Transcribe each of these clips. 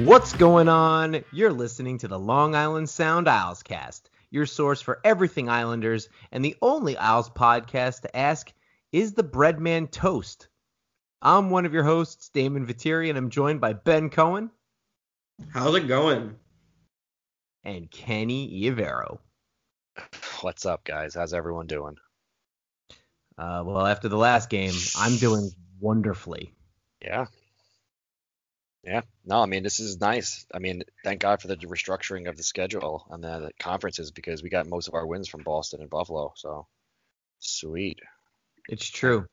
What's going on? You're listening to the Long Island Sound Owlscast, your source for everything Islanders and the only Owls podcast to ask, is the bread man toast? I'm one of your hosts, Damon Viteri, and I'm joined by Ben Cohen. How's it going? And Kenny Iavero. What's up, guys? How's everyone doing? Well, after the last game, I'm doing wonderfully. Yeah. No, I mean, this is nice. I mean, thank God for the restructuring of the schedule and the conferences because we got most of our wins from Boston and Buffalo. So, sweet. It's true.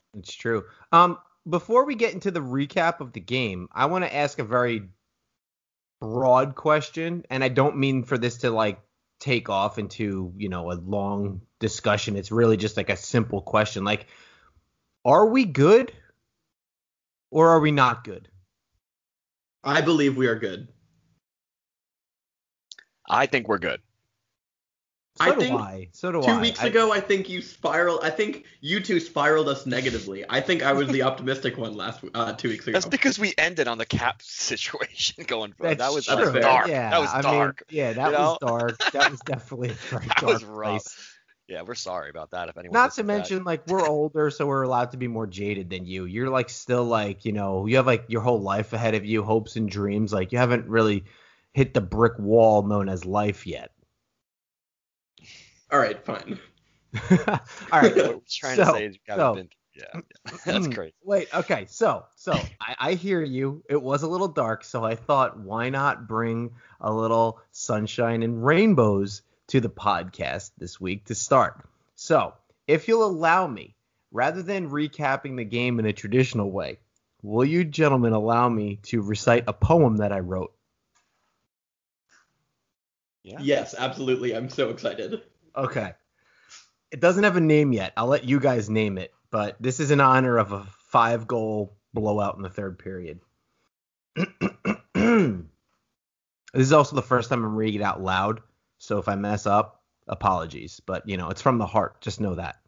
Before we get into the recap of the game, I want to ask a very broad question, and I don't mean for this to take off into, a long discussion. It's really just a simple question. Are we good or are we not good? I believe we are good. I think we're good. So do I. 2 weeks ago, I think you two spiraled us negatively. I think I was the optimistic one 2 weeks ago. That's because we ended on the cap situation going forward. That was dark. Yeah, that was dark. That was dark. That was definitely a very dark was rough. place. Yeah, we're sorry about that. If anyone. Not to mention, we're older, so we're allowed to be more jaded than you. You're still you have your whole life ahead of you, hopes and dreams. You haven't really hit the brick wall known as life yet. All right, fine. All right. What we're trying to say is you haven't been. Yeah. That's crazy. Wait. Okay. So I hear you. It was a little dark, so I thought, why not bring a little sunshine and rainbows to the podcast this week to start. So, if you'll allow me, rather than recapping the game in a traditional way, will you gentlemen allow me to recite a poem that I wrote? Yeah. Yes, absolutely. I'm so excited. Okay. It doesn't have a name yet. I'll let you guys name it, but this is in honor of a 5-goal blowout in the third period. This is also the first time I'm reading it out loud. So if I mess up, apologies. But, it's from the heart. Just know that.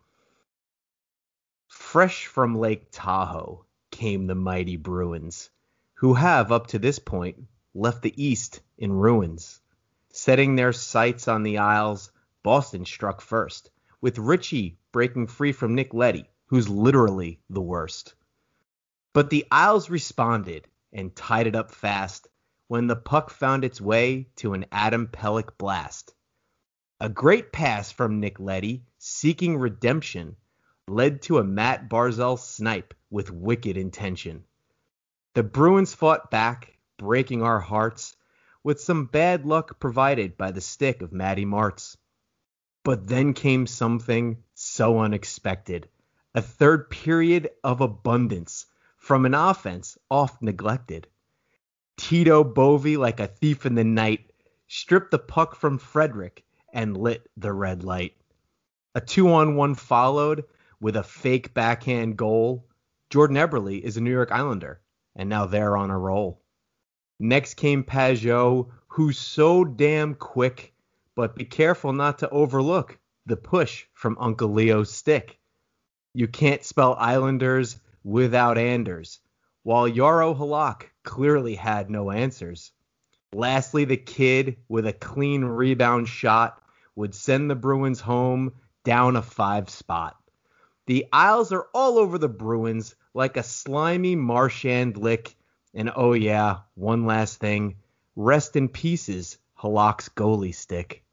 Fresh from Lake Tahoe came the mighty Bruins, who have, up to this point, left the East in ruins. Setting their sights on the Isles, Boston struck first, with Ritchie breaking free from Nick Leddy, who's literally the worst. But the Isles responded and tied it up fast, when the puck found its way to an Adam Pelech blast. A great pass from Nick Leddy, seeking redemption, led to a Matt Barzal snipe with wicked intention. The Bruins fought back, breaking our hearts, with some bad luck provided by the stick of Matty Martz. But then came something so unexpected, a third period of abundance from an offense oft neglected. Tito Bovey, like a thief in the night, stripped the puck from Frederick and lit the red light. A 2-on-1 followed with a fake backhand goal. Jordan Eberle is a New York Islander, and now they're on a roll. Next came Pajot, who's so damn quick, but be careful not to overlook the push from Uncle Leo's stick. You can't spell Islanders without Anders, while Jaro Halak clearly had no answers. Lastly, the kid with a clean rebound shot would send the Bruins home down a 5 spot. The Isles are all over the Bruins like a slimy Marchand lick. And oh yeah, one last thing. Rest in pieces, Halak's goalie stick.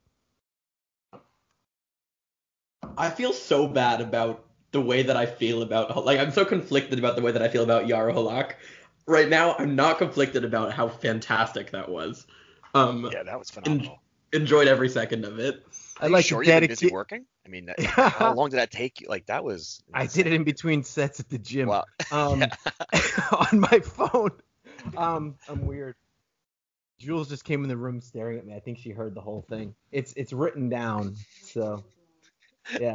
I feel so bad about the way that I feel about, I'm so conflicted about the way that I feel about Jaro Halak. Right now, I'm not conflicted about how fantastic that was. Yeah, that was phenomenal. Enjoyed every second of it. Are you sure you've been busy working? I mean, how long did that take you? That was insane. I did it in between sets at the gym. Wow. On my phone. I'm weird. Jules just came in the room staring at me. I think she heard the whole thing. It's written down. So, yeah.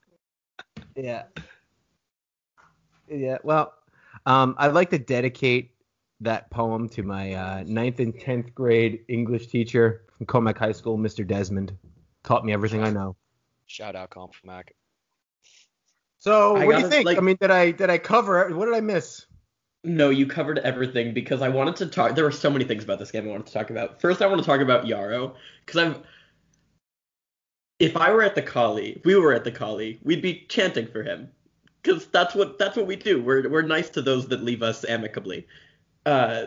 Well, I'd like to dedicate that poem to my 9th and 10th grade English teacher from Comac High School, Mr. Desmond. Taught me everything I know. Shout out Comac. So what do you think? Did I cover it? What did I miss? No, you covered everything because I wanted to talk. There were so many things about this game I wanted to talk about. First, I want to talk about Yarrow because if I were at the Collie, if we were at the Collie, we'd be chanting for him because that's what we do. We're nice to those that leave us amicably. Uh,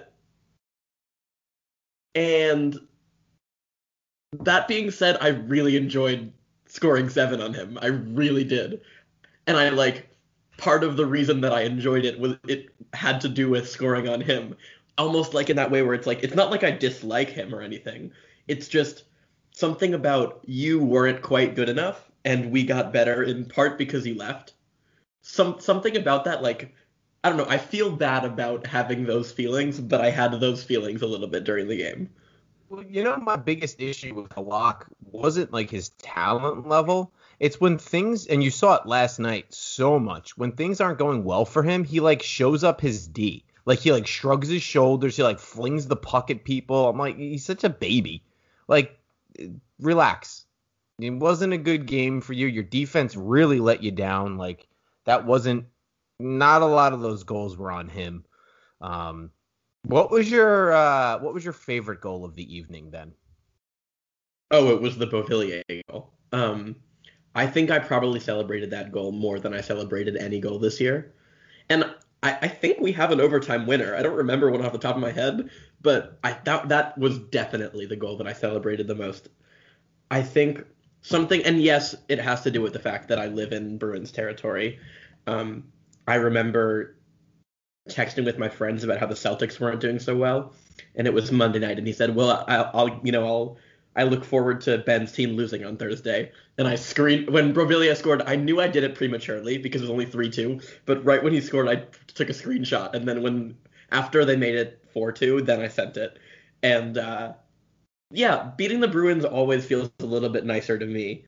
and that being said, I really enjoyed scoring 7 on him. I really did. And I like part of the reason that I enjoyed it was it had to do with scoring on him. Almost like in that way where it's like it's not like I dislike him or anything. It's just something about you weren't quite good enough and we got better in part because you left. Something about that like I don't know, I feel bad about having those feelings, but I had those feelings a little bit during the game. Well, my biggest issue with Halak wasn't like his talent level. It's when things, and you saw it last night so much, when things aren't going well for him, he like shows up his D. Like he like shrugs his shoulders, he like flings the puck at people. I'm like, he's such a baby. Like, relax. It wasn't a good game for you. Your defense really let you down. Like, that wasn't, not a lot of those goals were on him. What was your favorite goal of the evening then? Oh, it was the Beauvillier goal. I think I probably celebrated that goal more than I celebrated any goal this year. And I think we have an overtime winner. I don't remember one off the top of my head, but that was definitely the goal that I celebrated the most. I think something, and yes, it has to do with the fact that I live in Bruins territory. I remember texting with my friends about how the Celtics weren't doing so well, and it was Monday night, and he said, "Well, I look forward to Ben's team losing on Thursday." And I screamed when Beauvillier scored. I knew I did it prematurely because it was only 3-2, but right when he scored, I took a screenshot, and then after they made it 4-2, then I sent it. And yeah, beating the Bruins always feels a little bit nicer to me.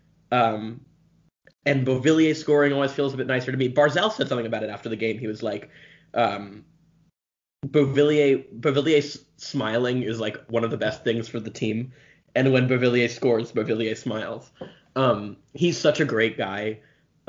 And Beauvillier scoring always feels a bit nicer to me. Barzal said something about it after the game. He was like, Beauvillier smiling is like one of the best things for the team. And when Beauvillier scores, Beauvillier smiles. He's such a great guy.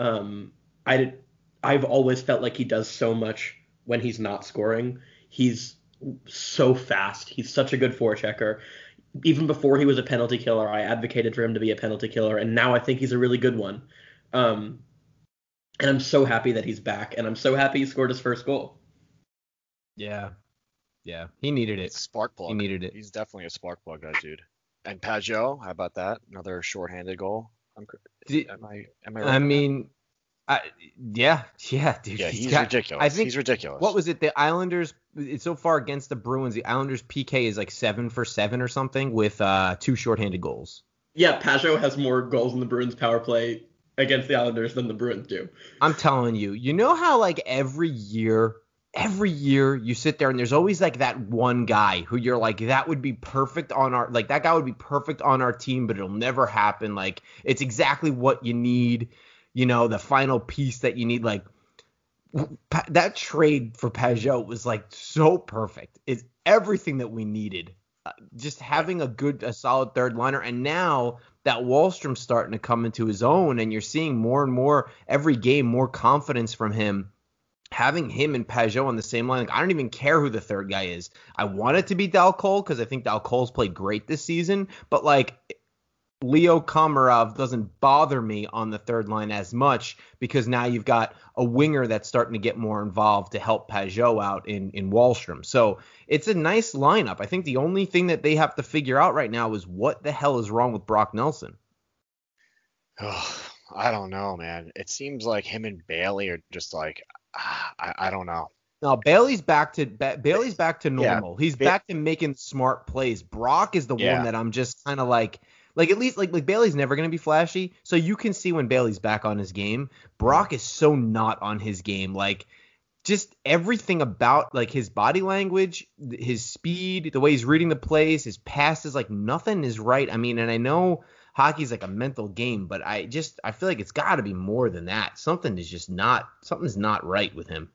I've always felt like he does so much when he's not scoring. He's so fast. He's such a good forechecker. Even before he was a penalty killer, I advocated for him to be a penalty killer, and now I think he's a really good one. And I'm so happy that he's back, and I'm so happy he scored his first goal. Yeah, he needed it. Spark plug. He needed it. He's definitely a spark plug, that dude. And Pajot, how about that? Another shorthanded goal. Am I right? I mean, yeah, dude. Yeah, he's ridiculous. I think he's ridiculous. What was it? The Islanders. It's so far against the Bruins. The Islanders PK is like 7 for 7 or something with 2 shorthanded goals. Yeah, Pajot has more goals in the Bruins power play against the Islanders than the Bruins do. I'm telling you. You know how like every year you sit there and there's always like that one guy who you're like, that would be perfect on our, like that guy would be perfect on our team, but it'll never happen. Like it's exactly what you need, the final piece that you need. Like that trade for Pajot was like so perfect. It's everything that we needed. Just having a solid third liner. And now that Wahlstrom's starting to come into his own and you're seeing more and more every game, more confidence from him. Having him and Pajot on the same line, like, I don't even care who the third guy is. I want it to be Dal Cole because I think Dal Cole's played great this season. But like Leo Komarov doesn't bother me on the third line as much because now you've got a winger that's starting to get more involved to help Pajot out in Wahlstrom. So it's a nice lineup. I think the only thing that they have to figure out right now is what the hell is wrong with Brock Nelson. Oh, I don't know, man. It seems like him and Bailey are just like, I don't know. No, Bailey's back to normal. Yeah, He's back to making smart plays. Brock is the one that I'm just kind of like at least like Bailey's never going to be flashy. So you can see when Bailey's back on his game. Brock is so not on his game. Like just everything about like his body language, his speed, the way he's reading the plays, his passes, like nothing is right. I mean, and I know hockey's like a mental game, but I feel like it's got to be more than that. Something's not right with him.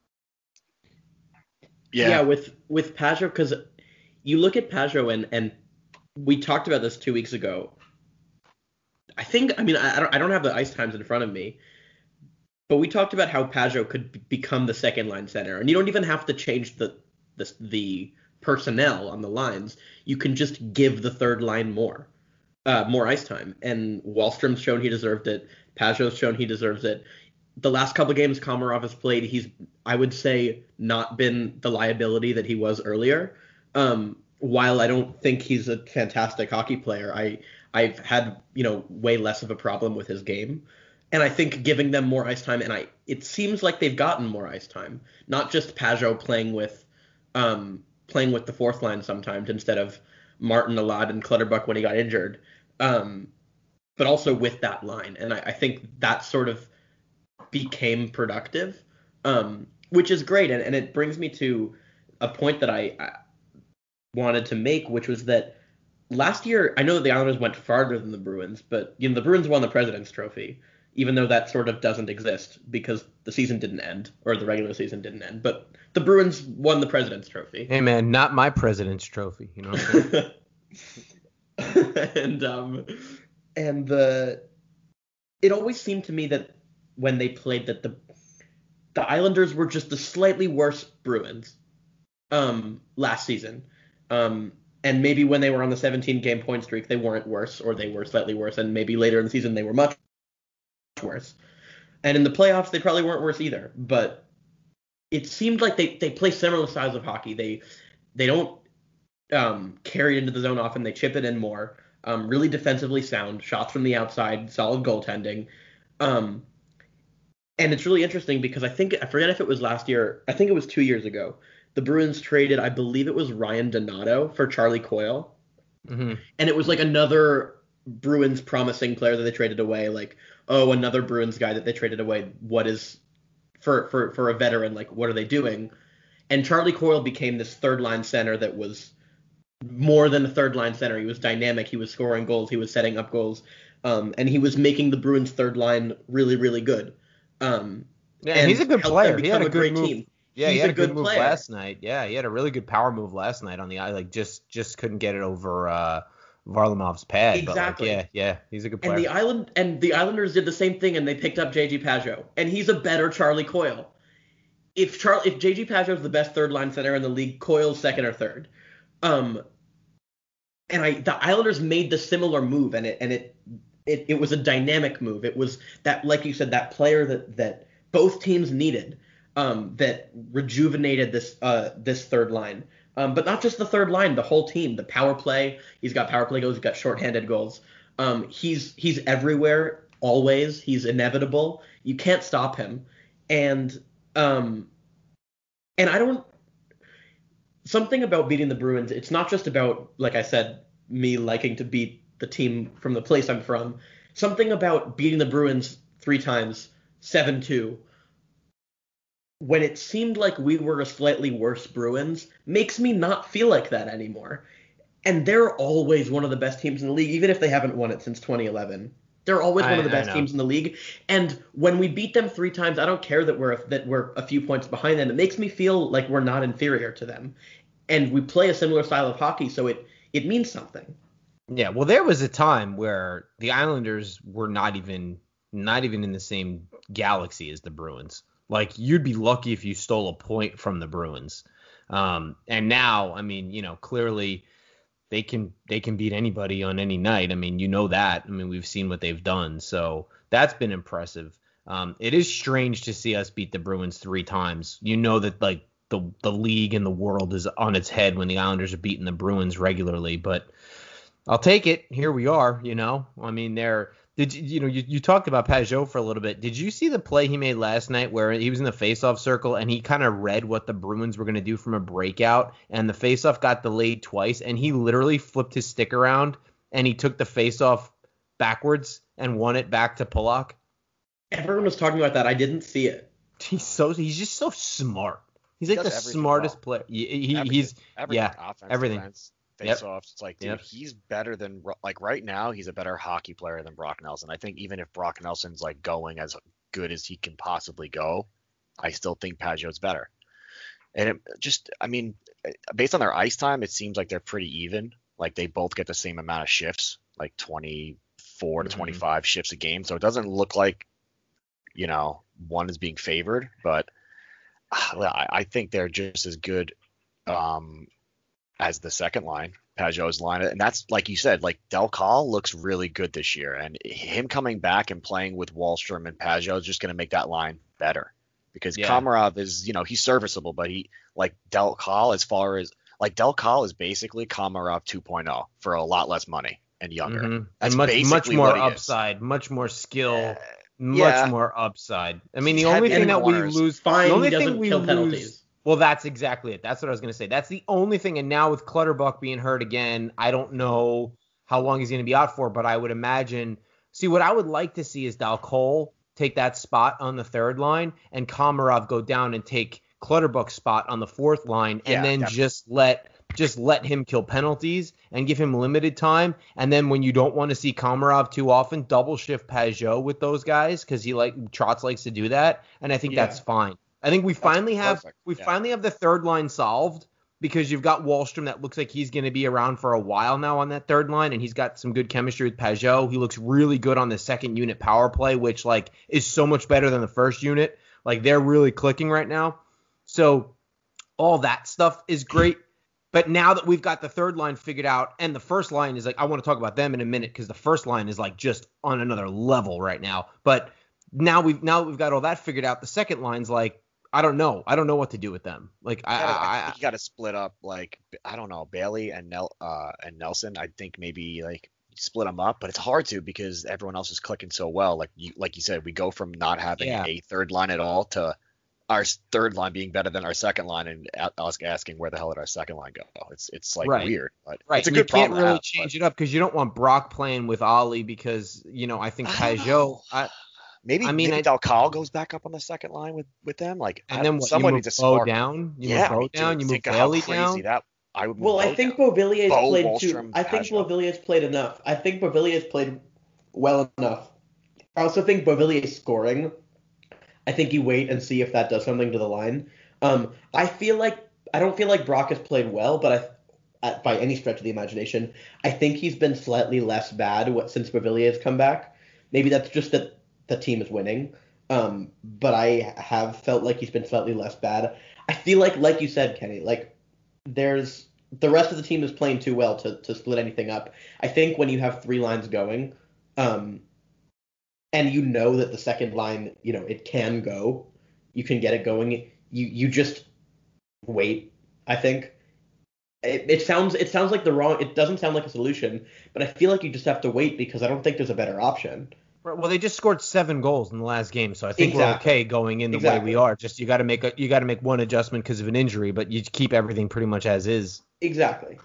Yeah, with Pajot, because you look at Pajot and we talked about this 2 weeks ago. I don't have the ice times in front of me, But we talked about how Pajot could become the second line center, and you don't even have to change the personnel on the lines. You can just give the third line more ice time. And Wallstrom's shown he deserved it. Pajot's shown he deserves it. The last couple of games Komarov has played, he's, I would say, not been the liability that he was earlier. While I don't think he's a fantastic hockey player, I've had, way less of a problem with his game. And I think giving them more ice time, and it seems like they've gotten more ice time, not just Pajot playing with the fourth line sometimes instead of Martin a lot and Clutterbuck when he got injured, but also with that line. And I think that sort of became productive, which is great. And it brings me to a point that I wanted to make, which was that last year, I know that the Islanders went farther than the Bruins, but the Bruins won the President's Trophy, even though that sort of doesn't exist because the season didn't end, or the regular season didn't end. But the Bruins won the President's Trophy. Hey, man, not my President's Trophy. You know what I'm saying? and it always seemed to me that when they played that the Islanders were just the slightly worse Bruins last season. And maybe when they were on the 17-game point streak, they weren't worse, or they were slightly worse, and maybe later in the season they were much worse. And in the playoffs, they probably weren't worse either. But it seemed like they play similar styles of hockey. They don't carry it into the zone often. They chip it in more. Really defensively sound, shots from the outside, solid goaltending. And it's really interesting because I forget if it was last year. I think it was 2 years ago. The Bruins traded, I believe it was Ryan Donato for Charlie Coyle. Mm-hmm. And it was like another Bruins promising player that they traded away. Like, another Bruins guy that they traded away. What is for a veteran? Like, what are they doing? And Charlie Coyle became this third line center that was more than a third line center. He was dynamic. He was scoring goals. He was setting up goals. And he was making the Bruins third line really, really good. And he's a good player. He had a good move. Team. Yeah, he had a good move player. last night. Yeah, he had a really good power move last night on the eye. Like just couldn't get it over Varlamov's pad. Exactly. But yeah, he's a good player. And the Islanders did the same thing, and they picked up JG Pajot, and he's a better Charlie Coyle. If JG Pajot's the best third line center in the league, Coyle's second or third. And the Islanders made the similar move, and it was a dynamic move. It was that, like you said, that player that both teams needed, that rejuvenated this third line. But not just the third line, the whole team. The power play. He's got power play goals. He's got shorthanded goals. He's everywhere always. He's inevitable. You can't stop him. And I don't. Something about beating the Bruins. It's not just about, like I said, me liking to beat the team from the place I'm from. Something about beating the Bruins 3 times, 7-2. When it seemed like we were a slightly worse Bruins, makes me not feel like that anymore. And they're always one of the best teams in the league, even if they haven't won it since 2011. They're always one of the best teams in the league. And when we beat them 3 times, I don't care that we're a few points behind them. It makes me feel like we're not inferior to them. And we play a similar style of hockey, so it means something. Yeah, well, there was a time where the Islanders were not even in the same galaxy as the Bruins. Like, you'd be lucky if you stole a point from the Bruins. And now, I mean, clearly they can beat anybody on any night. I mean, that. I mean, we've seen what they've done. So that's been impressive. It is strange to see us beat the Bruins 3 times. That, like, the league and the world is on its head when the Islanders are beating the Bruins regularly. But I'll take it. Here we are, I mean, you talked about Pajot for a little bit. Did you see the play he made last night where he was in the faceoff circle and he kind of read what the Bruins were going to do from a breakout, and the faceoff got delayed twice, and he literally flipped his stick around and he took the faceoff backwards and won it back to Pulock? Everyone was talking about that. I didn't see it. He's just so smart. He's like the smartest player. He's everything. Defense, face-offs. It's like, dude, he's better than, like, right now, he's a better hockey player than Brock Nelson. I think even if Brock Nelson's, like, going as good as he can possibly go, I still think Pajot's better. And based on their ice time, it seems like they're pretty even. Like, they both get the same amount of shifts, like 24 to 25 shifts a game. So it doesn't look like one is being favored, but I think they're just as good as the second line, Pajot's line. And that's, like you said, like Del Call looks really good this year. And him coming back and playing with Wahlstrom and Pajot is just going to make that line better. Because Komarov is, he's serviceable, but Del Call is basically Komarov 2.0 for a lot less money and younger. Mm-hmm. And much more upside, much more skill, much more upside. I mean, the only thing that we lose, the only thing we lose. Well, that's exactly it. That's what I was going to say. That's the only thing. And now with Clutterbuck being hurt again, I don't know how long he's going to be out for, but I would imagine. See, what I would like to see is Dal Cole take that spot on the third line and Komarov go down and take Clutterbuck's spot on the fourth line, and then definitely. just let him kill penalties and give him limited time. And then when you don't want to see Komarov too often, double shift Pajot with those guys because Trotz likes to do that, and I think that's fine. I think we finally have the third line solved because you've got Wahlstrom that looks like he's going to be around for a while now on that third line, and he's got some good chemistry with Pajot. He looks really good on the second unit power play, which is so much better than the first unit. They're really clicking right now. So all that stuff is great. But now that we've got the third line figured out, and the first line is I want to talk about them in a minute because the first line is just on another level right now. But now we've got all that figured out. The second line's I don't know what to do with them. I think you got to split up. I don't know, Bailey and Nelson. I think maybe split them up, but it's hard to because everyone else is clicking so well. Like you said, we go from not having a third line at all to our third line being better than our second line, and us asking where the hell did our second line go? It's weird, but it's a good problem. You can't really change it up because you don't want Brock playing with Ollie because I think Pajot. Maybe Del Cal goes back up on the second line with them. And then someone needs to spark down. You move down. You move Bailey down. I think Beauvillier's played too. I think Beauvillier's played enough. I think Beauvillier's played well enough. I also think Beauvillier's scoring. I think you wait and see if that does something to the line. I don't feel like Brock has played well, but by any stretch of the imagination, I think he's been slightly less bad since Beauvillier's come back. Maybe that's just that the team is winning. But I have felt like he's been slightly less bad. I feel like you said, Kenny, there's the rest of the team is playing too well to split anything up. I think when you have three lines going, and that the second line, it can go, you can get it going. You just wait. I think it sounds like it doesn't sound like a solution, but I feel like you just have to wait because I don't think there's a better option. Well, they just scored 7 goals in the last game, so I think we're okay going in the way we are. Just you got to make one adjustment because of an injury, but you keep everything pretty much as is. Exactly.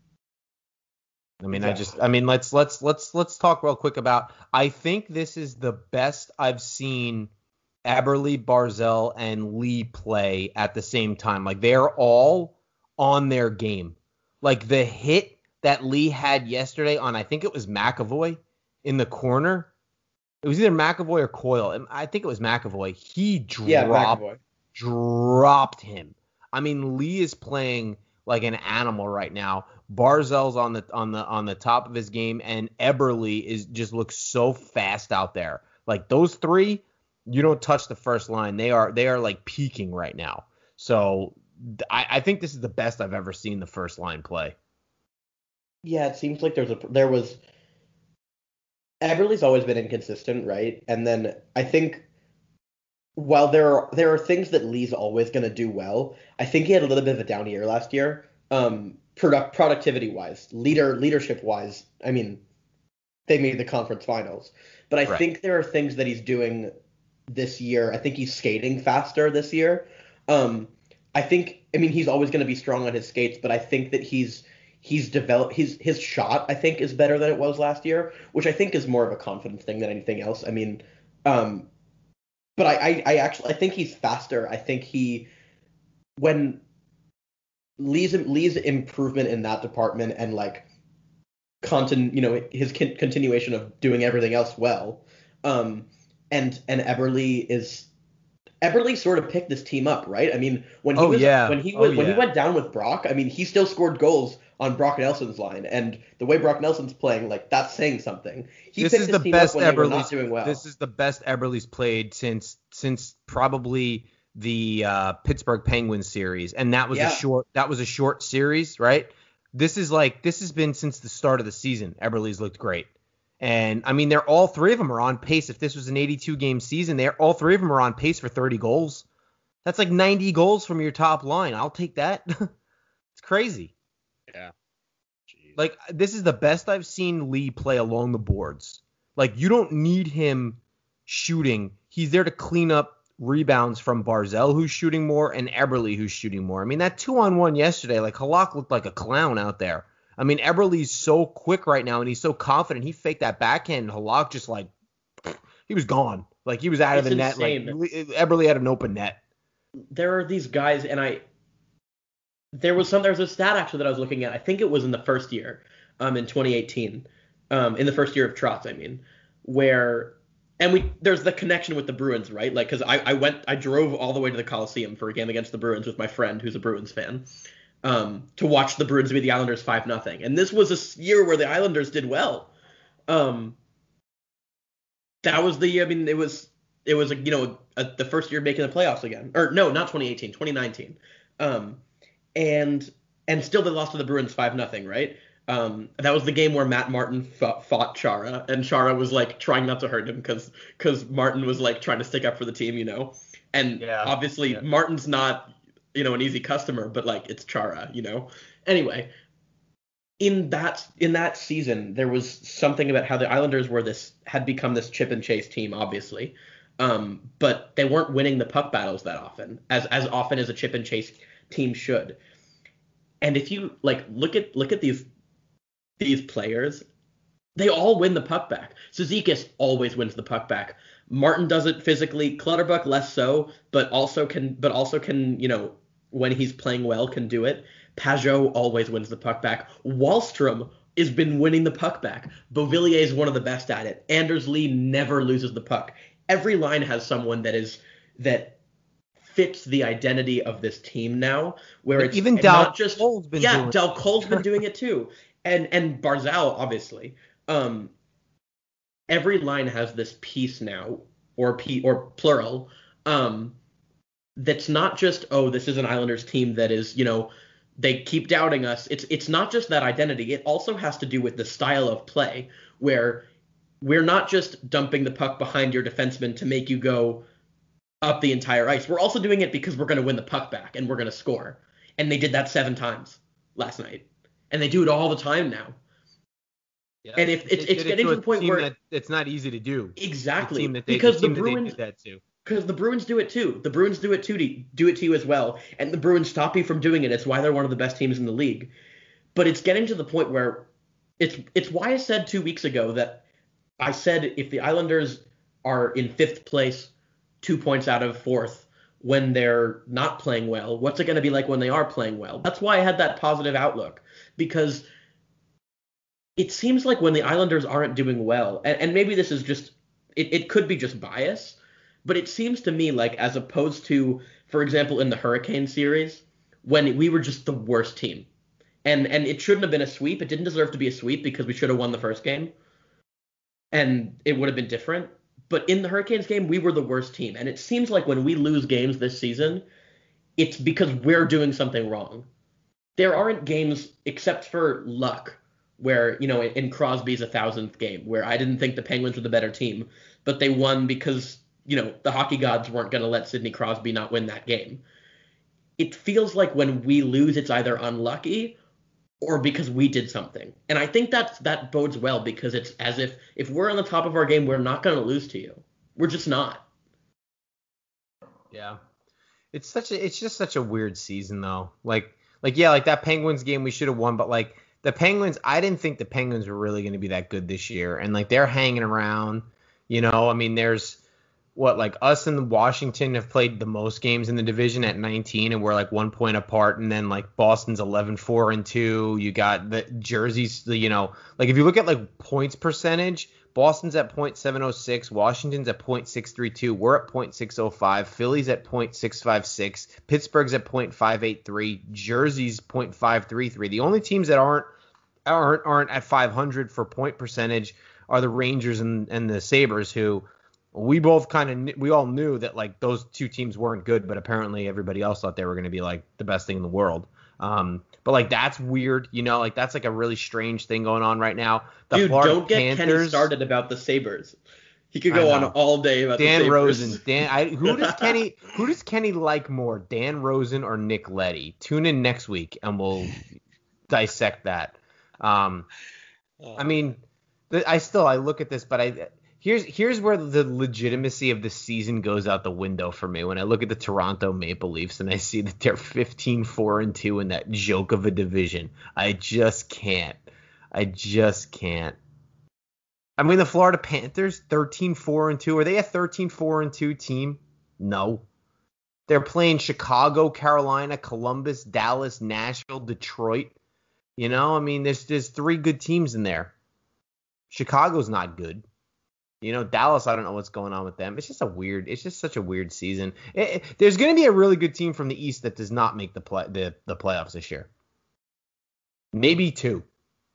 Let's talk real quick about. I think this is the best I've seen Eberle, Barzal, and Lee play at the same time. They're all on their game. The hit that Lee had yesterday on, I think it was McAvoy in the corner. It was either McAvoy or Coyle. I think it was McAvoy. He dropped him. I mean, Lee is playing like an animal right now. Barzal's on the top of his game, and Eberle just looks so fast out there. Those three, you don't touch the first line. They are peaking right now. So I think this is the best I've ever seen the first line play. Yeah, it seems like there was. Eberle's always been inconsistent, right? And then I think while there are things that Lee's always going to do well, I think he had a little bit of a down year last year. Productivity-wise, leadership-wise, I mean, they made the conference finals. But I think there are things that he's doing this year. I think he's skating faster this year. He's always going to be strong on his skates, but I think that he's developed his shot, I think, is better than it was last year, which I think is more of a confidence thing than anything else. But I think he's faster. I think when Lee's improvement in that department and his continuation of doing everything else well, and Eberle is, Eberle sort of picked this team up, right? I mean, when he went down with Brock, I mean, he still scored goals on Brock Nelson's line, and the way Brock Nelson's playing, like, that's saying something. This is the best Eberle's doing well. This is the best Eberle's played since probably the Pittsburgh Penguins series, and that was a short series, right? This has been since the start of the season. Eberle's looked great. And I mean, all three of them are on pace. If this was an 82 game season, all three of them are on pace for 30 goals. That's like 90 goals from your top line. I'll take that. It's crazy. Yeah. Jeez. Like, this is the best I've seen Lee play along the boards. Like, you don't need him shooting. He's there to clean up rebounds from Barzal, who's shooting more, and Eberle, who's shooting more. I mean, that 2-on-1 yesterday, like, Halak looked like a clown out there. I mean, Eberle's so quick right now, and he's so confident. He faked that backhand, and Halak just, like, he was gone. Like, he was out of the net. Like, Eberle had an open net. There are these guys, and there was a stat, actually, that I was looking at. I think it was in the first year, in 2018, in the first year of Trotz, I mean, where – and there's the connection with the Bruins, right? Like, because I drove all the way to the Coliseum for a game against the Bruins with my friend who's a Bruins fan. To watch the Bruins beat the Islanders 5-0. And this was a year where the Islanders did well. That was the first year making the playoffs again. Or no, not 2018, 2019. And still they lost to the Bruins 5-0, right? That was the game where Matt Martin fought Chara, and Chara was like trying not to hurt him because Martin was like trying to stick up for the team, And obviously Martin's not an easy customer, but like it's Chara, Anyway, in that season, there was something about how the Islanders had become this chip and chase team, obviously, but they weren't winning the puck battles that often, as often as a chip and chase team should. And if you like look at these players, they all win the puck back. Cizikas always wins the puck back. Martin does it physically. Clutterbuck less so, but also can when he's playing well, can do it. Pajot always wins the puck back. Wallstrom has been winning the puck back. Beauvillier is one of the best at it. Anders Lee never loses the puck. Every line has someone that fits the identity of this team now, where but it's even not just Cole's been doing it. Dal Cole's been doing it too, and Barzal obviously. Every line has this piece now, or plural. That's not just, this is an Islanders team that is, they keep doubting us. It's not just that identity. It also has to do with the style of play, where we're not just dumping the puck behind your defenseman to make you go up the entire ice. We're also doing it because we're going to win the puck back and we're going to score. And they did that 7 times last night. And they do it all the time now. Yeah, and if it's getting to the point where it's not easy to do. Exactly. Because the Bruins do it too. The Bruins do it to you as well. And the Bruins stop you from doing it. It's why they're one of the best teams in the league. But it's getting to the point where it's why I said 2 weeks ago that I said if the Islanders are in 5th place, 2 points out of 4th, when they're not playing well, what's it going to be like when they are playing well? That's why I had that positive outlook, because it seems like when the Islanders aren't doing well, and maybe this is just, it could be just bias, but it seems to me like, as opposed to, for example, in the Hurricane series, when we were just the worst team, and it shouldn't have been a sweep. It didn't deserve to be a sweep because we should have won the first game, and it would have been different. But in the Hurricanes game, we were the worst team, and it seems like when we lose games this season, it's because we're doing something wrong. There aren't games, except for luck, where, in Crosby's 1,000th game, where I didn't think the Penguins were the better team, but they won because, the hockey gods weren't going to let Sidney Crosby not win that game. It feels like when we lose, it's either unlucky or because we did something. And I think that bodes well, because it's as if we're on the top of our game, we're not going to lose to you. We're just not. Yeah. It's just such a weird season, though. Like that Penguins game we should have won, but like the Penguins, I didn't think the Penguins were really going to be that good this year. And like they're hanging around, I mean, there's us and Washington have played the most games in the division at 19, and we're like 1 point apart. And then like Boston's 11-4-2. You got the Jerseys, like if you look at like points percentage, Boston's at .706. Washington's at .632. We're at .605. Philly's at .656. Pittsburgh's at .583. Jersey's .533. The only teams that aren't at 500 for point percentage are the Rangers and the Sabres, who we all knew that like those two teams weren't good, but apparently everybody else thought they were going to be like the best thing in the world. But like that's weird, like that's like a really strange thing going on right now. Dude, don't get Kenny started about the Sabres. He could go on all day about Dan the Sabres. Rosen. Who does Kenny like more, Dan Rosen or Nick Leddy? Tune in next week and we'll dissect that. I mean, I look at this, but here's where the legitimacy of the season goes out the window for me. When I look at the Toronto Maple Leafs and I see that they're 15-4-2 in that joke of a division, I just can't. I mean, the Florida Panthers 13-4-2. Are they a 13-4-2 team? No. They're playing Chicago, Carolina, Columbus, Dallas, Nashville, Detroit. I mean, there's three good teams in there. Chicago's not good. Dallas, I don't know what's going on with them. It's just such a weird season. There's going to be a really good team from the East that does not make the playoffs this year. Maybe two.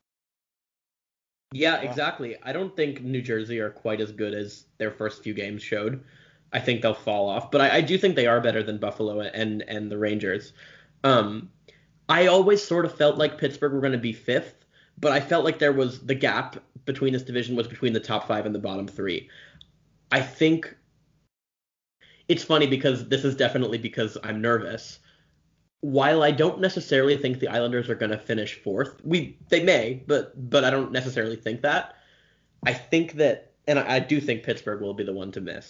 Yeah, exactly. I don't think New Jersey are quite as good as their first few games showed. I think they'll fall off, but I do think they are better than Buffalo and the Rangers. I always sort of felt like Pittsburgh were going to be fifth, but I felt like there was the gap between this division was between the top five and the bottom three. I think it's funny because this is definitely because I'm nervous. While I don't necessarily think the Islanders are going to finish fourth, they may, but I don't necessarily think that. I think that, and I do think Pittsburgh will be the one to miss.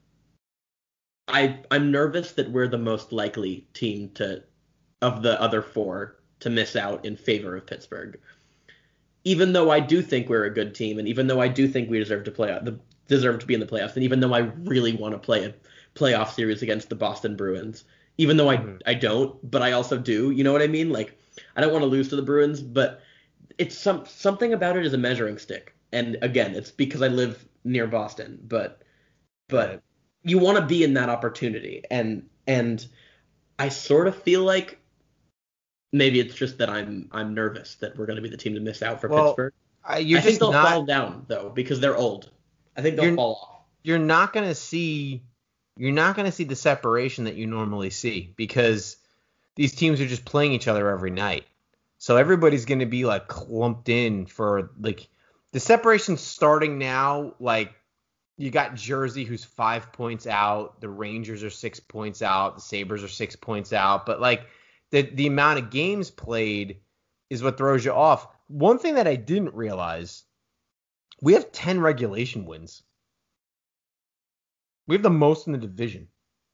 I'm nervous that we're the most likely team of the other four to miss out in favor of Pittsburgh. Even though I do think we're a good team, and even though I do think we deserve to be in the playoffs, and even though I really want to play a playoff series against the Boston Bruins, even though I don't, but I also do, you know what I mean? Like, I don't want to lose to the Bruins, but it's something about it is a measuring stick. And again, it's because I live near Boston, but you want to be in that opportunity, and I sort of feel like maybe it's just that I'm nervous that we're going to be the team to miss out for Pittsburgh. I think they'll fall down though because they're old. I think they'll fall off. You're not going to see the separation that you normally see because these teams are just playing each other every night. So everybody's going to be like clumped in for like the separation starting now. Like you got Jersey who's 5 points out. The Rangers are 6 points out. The Sabres are 6 points out. But like the amount of games played is what throws you off. One thing that I didn't realize, we have 10 regulation wins. We have the most in the division.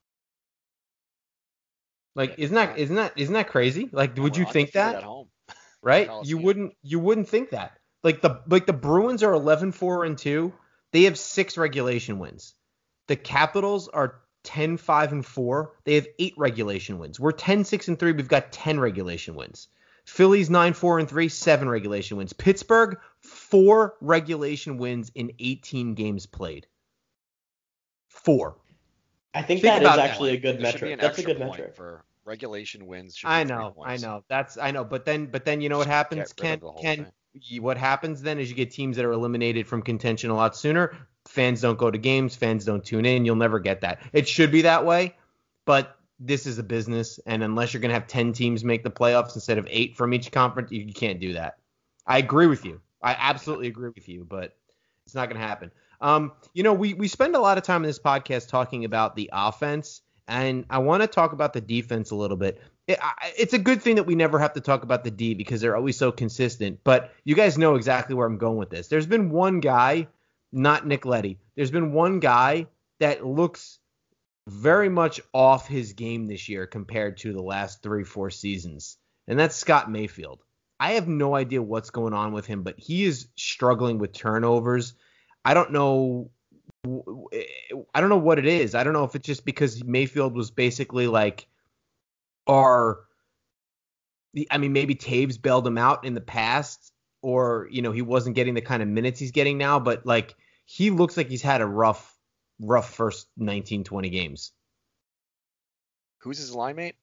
Like, isn't that crazy? Like, would you think that? At home. Right? You wouldn't think that. Like the Bruins are 11-4-2. They have 6 regulation wins. The Capitals are 10-5-4. They have 8 regulation wins. We're 10-6-3. We've got 10 regulation wins. Philly's 9-4-3, 7 regulation wins. Pittsburgh, 4 regulation wins in 18 games played. 4. I think that is actually a good metric. That's a good metric for regulation wins. I know. But then you know what happens, Ken? What happens then is you get teams that are eliminated from contention a lot sooner. Fans don't go to games. Fans don't tune in. You'll never get that. It should be that way, but this is a business, and unless you're going to have 10 teams make the playoffs instead of 8 from each conference, you can't do that. I agree with you. I absolutely agree with you, but it's not going to happen. We spend a lot of time in this podcast talking about the offense, and I want to talk about the defense a little bit. It's a good thing that we never have to talk about the D because they're always so consistent, but you guys know exactly where I'm going with this. There's been one guy, not Nick Leddy. There's been one guy that looks very much off his game this year compared to the last 3-4 seasons, and that's Scott Mayfield. I have no idea what's going on with him, but he is struggling with turnovers. I don't know what it is. I don't know if it's just because Mayfield was basically like maybe Taves bailed him out in the past or he wasn't getting the kind of minutes he's getting now, but like he looks like he's had a rough first 19, 20 games. Who's his line mate?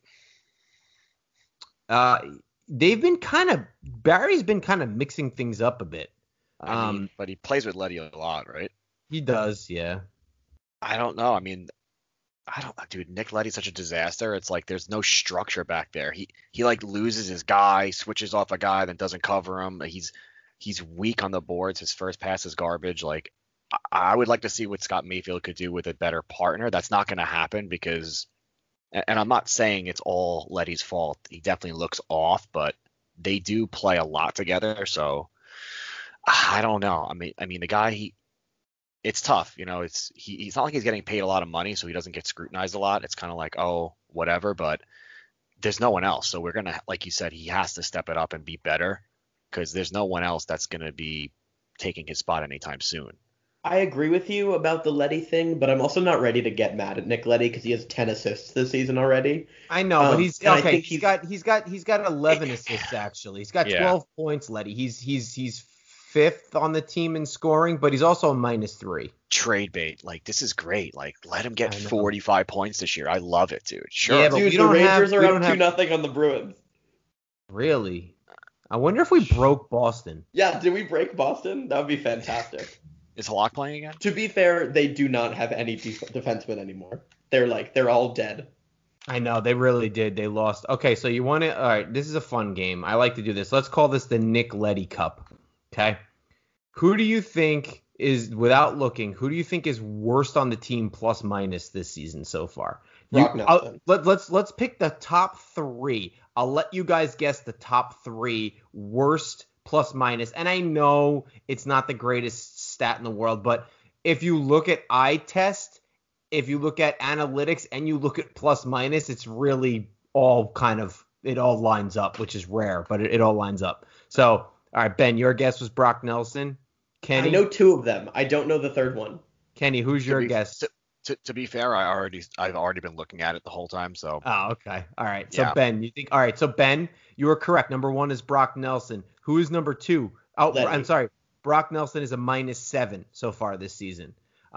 They've been Barry's been kind of mixing things up a bit. But he plays with Leddy a lot, right? He does, yeah. I don't know. Dude, Nick Leddy's such a disaster. It's like there's no structure back there. He like loses his guy, switches off a guy, then doesn't cover him. He's weak on the boards. His first pass is garbage. Like I would like to see what Scott Mayfield could do with a better partner. That's not going to happen because, and I'm not saying it's all Leddy's fault. He definitely looks off, but they do play a lot together. So I don't know. I mean, the guy, it's tough. He's not like he's getting paid a lot of money, so he doesn't get scrutinized a lot. It's kind of like, oh, whatever, but there's no one else. So we're going to, like you said, he has to step it up and be better because there's no one else that's going to be taking his spot anytime soon. I agree with you about the Leddy thing, but I'm also not ready to get mad at Nick Leddy because he has 10 assists this season already. I know, but he's okay. He's got 11 assists actually. He's got 12 points, Leddy. He's fifth on the team in scoring, but he's also a -3. Trade bait. Like, this is great. Like, let him get 45 points this year. I love it, dude. Sure. Yeah, but dude, the Rangers are up 2-0 on the Bruins. Really? I wonder if we broke Boston. Yeah, did we break Boston? That would be fantastic. Is Halak playing again? To be fair, they do not have any defensemen anymore. They're all dead. I know, they really did. They lost. Okay, so you want to – all right, this is a fun game. I like to do this. Let's call this the Nick Leddy Cup. Okay? Who do you think is, without looking, who do you think is worst on the team plus minus this season so far? Let's pick the top 3. I'll let you guys guess the top 3 worst plus minus. And I know it's not the greatest stat in the world, but if you look at eye test, if you look at analytics, and you look at plus minus, it's really all it all lines up, which is rare, but it all lines up. So, all right, Ben, your guess was Brock Nelson. Kenny? I know 2 of them. I don't know the third one. Kenny, who's your guess? To be fair, I've already been looking at it the whole time. So. Oh, okay. All right. So Ben, you think? All right. So Ben, you are correct. Number 1 is Brock Nelson. Who is number 2? Oh, Leddy. I'm sorry. Brock Nelson is a -7 so far this season.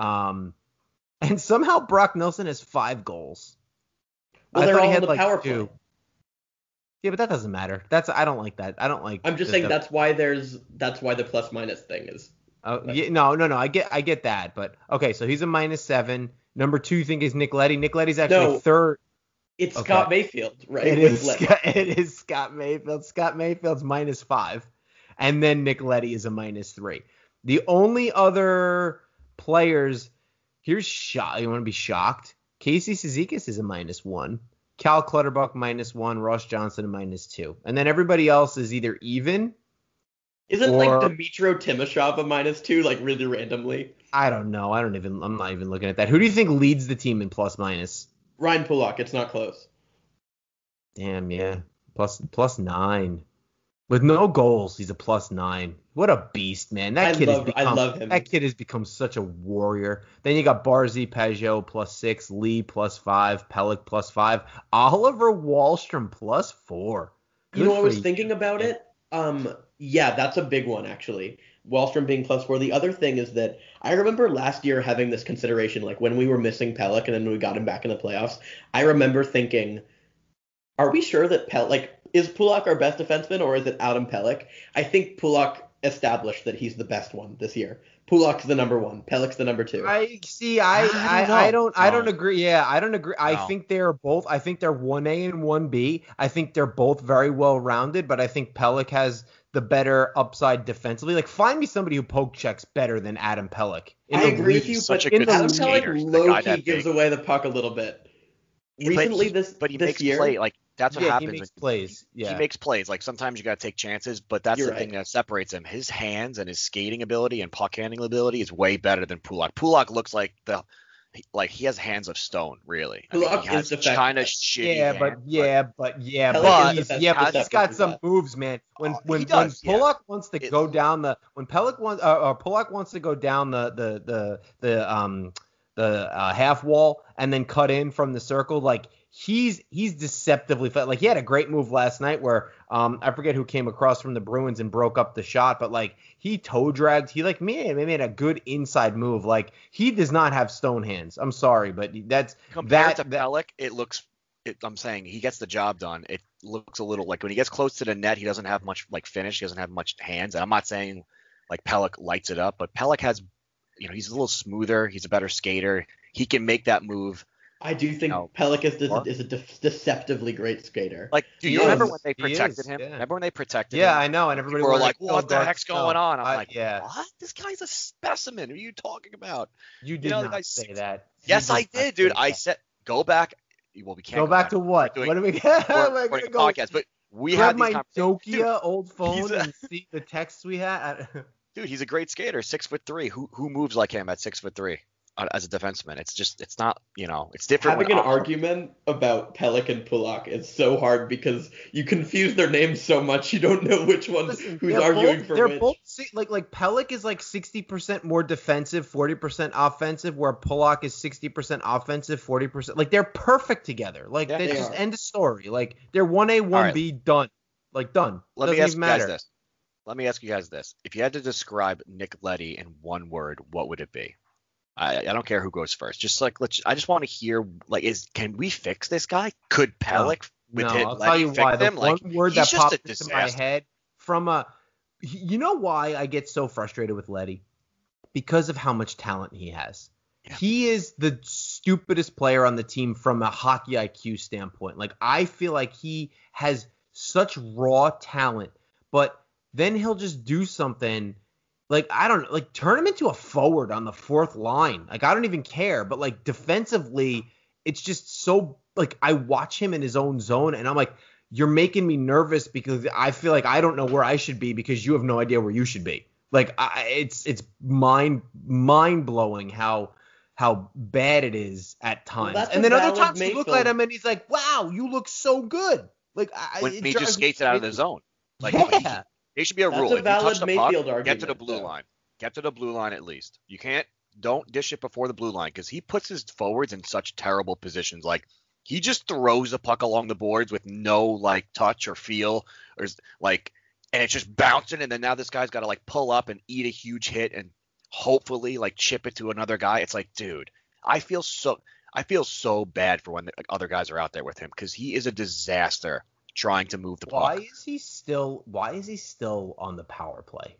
And somehow Brock Nelson has 5 goals. Well, they're all in the power play. Yeah, but that doesn't matter. I don't like that. I don't like. I'm just saying that's why the plus minus thing is. Yeah, no. I get that, but okay. So he's a -7. Number 2, you think is Nick Leddy. Nick Leddy's actually third. It's okay. Scott Mayfield, right? It is Scott Mayfield. Scott Mayfield's -5, and then Nick Leddy is a -3. The only other players here's shot. You want to be shocked? Casey Cizikas is a -1. Cal Clutterbuck -1, Ross Johnson a -2, and then everybody else is either even. Isn't like Dmytro Timashov a -2, like really randomly? I don't know. I'm not even looking at that. Who do you think leads the team in plus minus? Ryan Pulock. It's not close. Damn, yeah. Plus 9. With no goals, he's a +9. What a beast, man. I love him. That kid has become such a warrior. Then you got Barzy Pajot +6, Lee +5, Pelech +5, Oliver Wahlstrom +4. You know, I was thinking about it. Yeah, that's a big one, actually. Wahlstrom being +4. The other thing is that I remember last year having this consideration, like when we were missing Pelech and then we got him back in the playoffs. I remember thinking, are we sure that is Pulock our best defenseman or is it Adam Pelech? I think Pulock established that he's the best one this year. Pulock's the number 1. Pelech's the number 2. I don't agree. Yeah, I don't agree. I think they're both. I think they're 1A and 1B. I think they're both very well rounded, but I think Pelech has the better upside defensively. Like, find me somebody who poke checks better than Adam Pelech. I agree with you, but Adam Pelech low-key gives away the puck a little bit. Recently, but he makes play. Like, that's what happens. He makes plays. Yeah. He makes plays. Like, sometimes you got to take chances, but that's the thing that separates him. His hands and his skating ability and puck handling ability is way better than Pulock. Pulock looks like he has hands of stone, really. Pulock is kind of shitty. But he's got some moves, man. When Pulock wants to go down the Pulock wants to go down the half wall and then cut in from the circle, like he's deceptively fast. Like he had a great move last night where I forget who came across from the Bruins and broke up the shot, but like he toe dragged. He like made a good inside move. Like he does not have stone hands. I'm sorry, but that's compared to Pelech. I'm saying he gets the job done. It looks a little like when he gets close to the net, he doesn't have much like finish. He doesn't have much hands. And I'm not saying like Pelech lights it up, but Pelech has, he's a little smoother. He's a better skater. He can make that move. I do think Pelech is a deceptively great skater. Like, do you remember when they protected him? Yeah. Remember when they protected him? Yeah, I know. And everybody were like, what the heck's going on? I'm like, yeah. What? This guy's a specimen. What are you talking about? You did not say that. Yes, I did, dude. I said, go back. Well, we can't go back to what? What do we get? We're going to go podcast, but we have my Nokia old phone and see the texts we had. Dude, he's a great skater, 6'3". Who moves like him at 6'3"? As a defenseman, it's not, it's different. Having an argument about Pelech and Pulock is so hard because you confuse their names so much you don't know which one's who's arguing for which. They're both like Pelech is like 60% more defensive, 40% offensive, where Pulock is 60% offensive, 40%. Like they're perfect together. Like they just end of story. Like they're 1A, 1B done. Like done. Let me ask you guys this. Let me ask you guys this. If you had to describe Nick Leddy in one word, what would it be? I don't care who goes first. Just like I just want to hear can we fix this guy? Could Pelech I'll tell you why. The one word that popped into my head you know why I get so frustrated with Leddy? Because of how much talent he has. Yeah. He is the stupidest player on the team from a hockey IQ standpoint. Like I feel like he has such raw talent, but then he'll just do something. Like, I don't know, like turn him into a forward on the fourth line. Like, I don't even care. But like defensively, it's just so like I watch him in his own zone and I'm like, you're making me nervous because I feel like I don't know where I should be because you have no idea where you should be. Like, it's mind blowing how bad it is at times. Well, and then other times you look at him and he's like, wow, you look so good. Like, when he just skates it out of the zone. Like, yeah. There should be a rule. That's a valid Mayfield argument. Get to the blue line. Get to the blue line at least. Don't dish it before the blue line because he puts his forwards in such terrible positions. Like he just throws a puck along the boards with no like touch or feel or like, and it's just bouncing. And then now this guy's got to like pull up and eat a huge hit and hopefully like chip it to another guy. It's like, dude, I feel so bad for when the other guys are out there with him because he is a disaster trying to move the puck. Why is he still on the power play?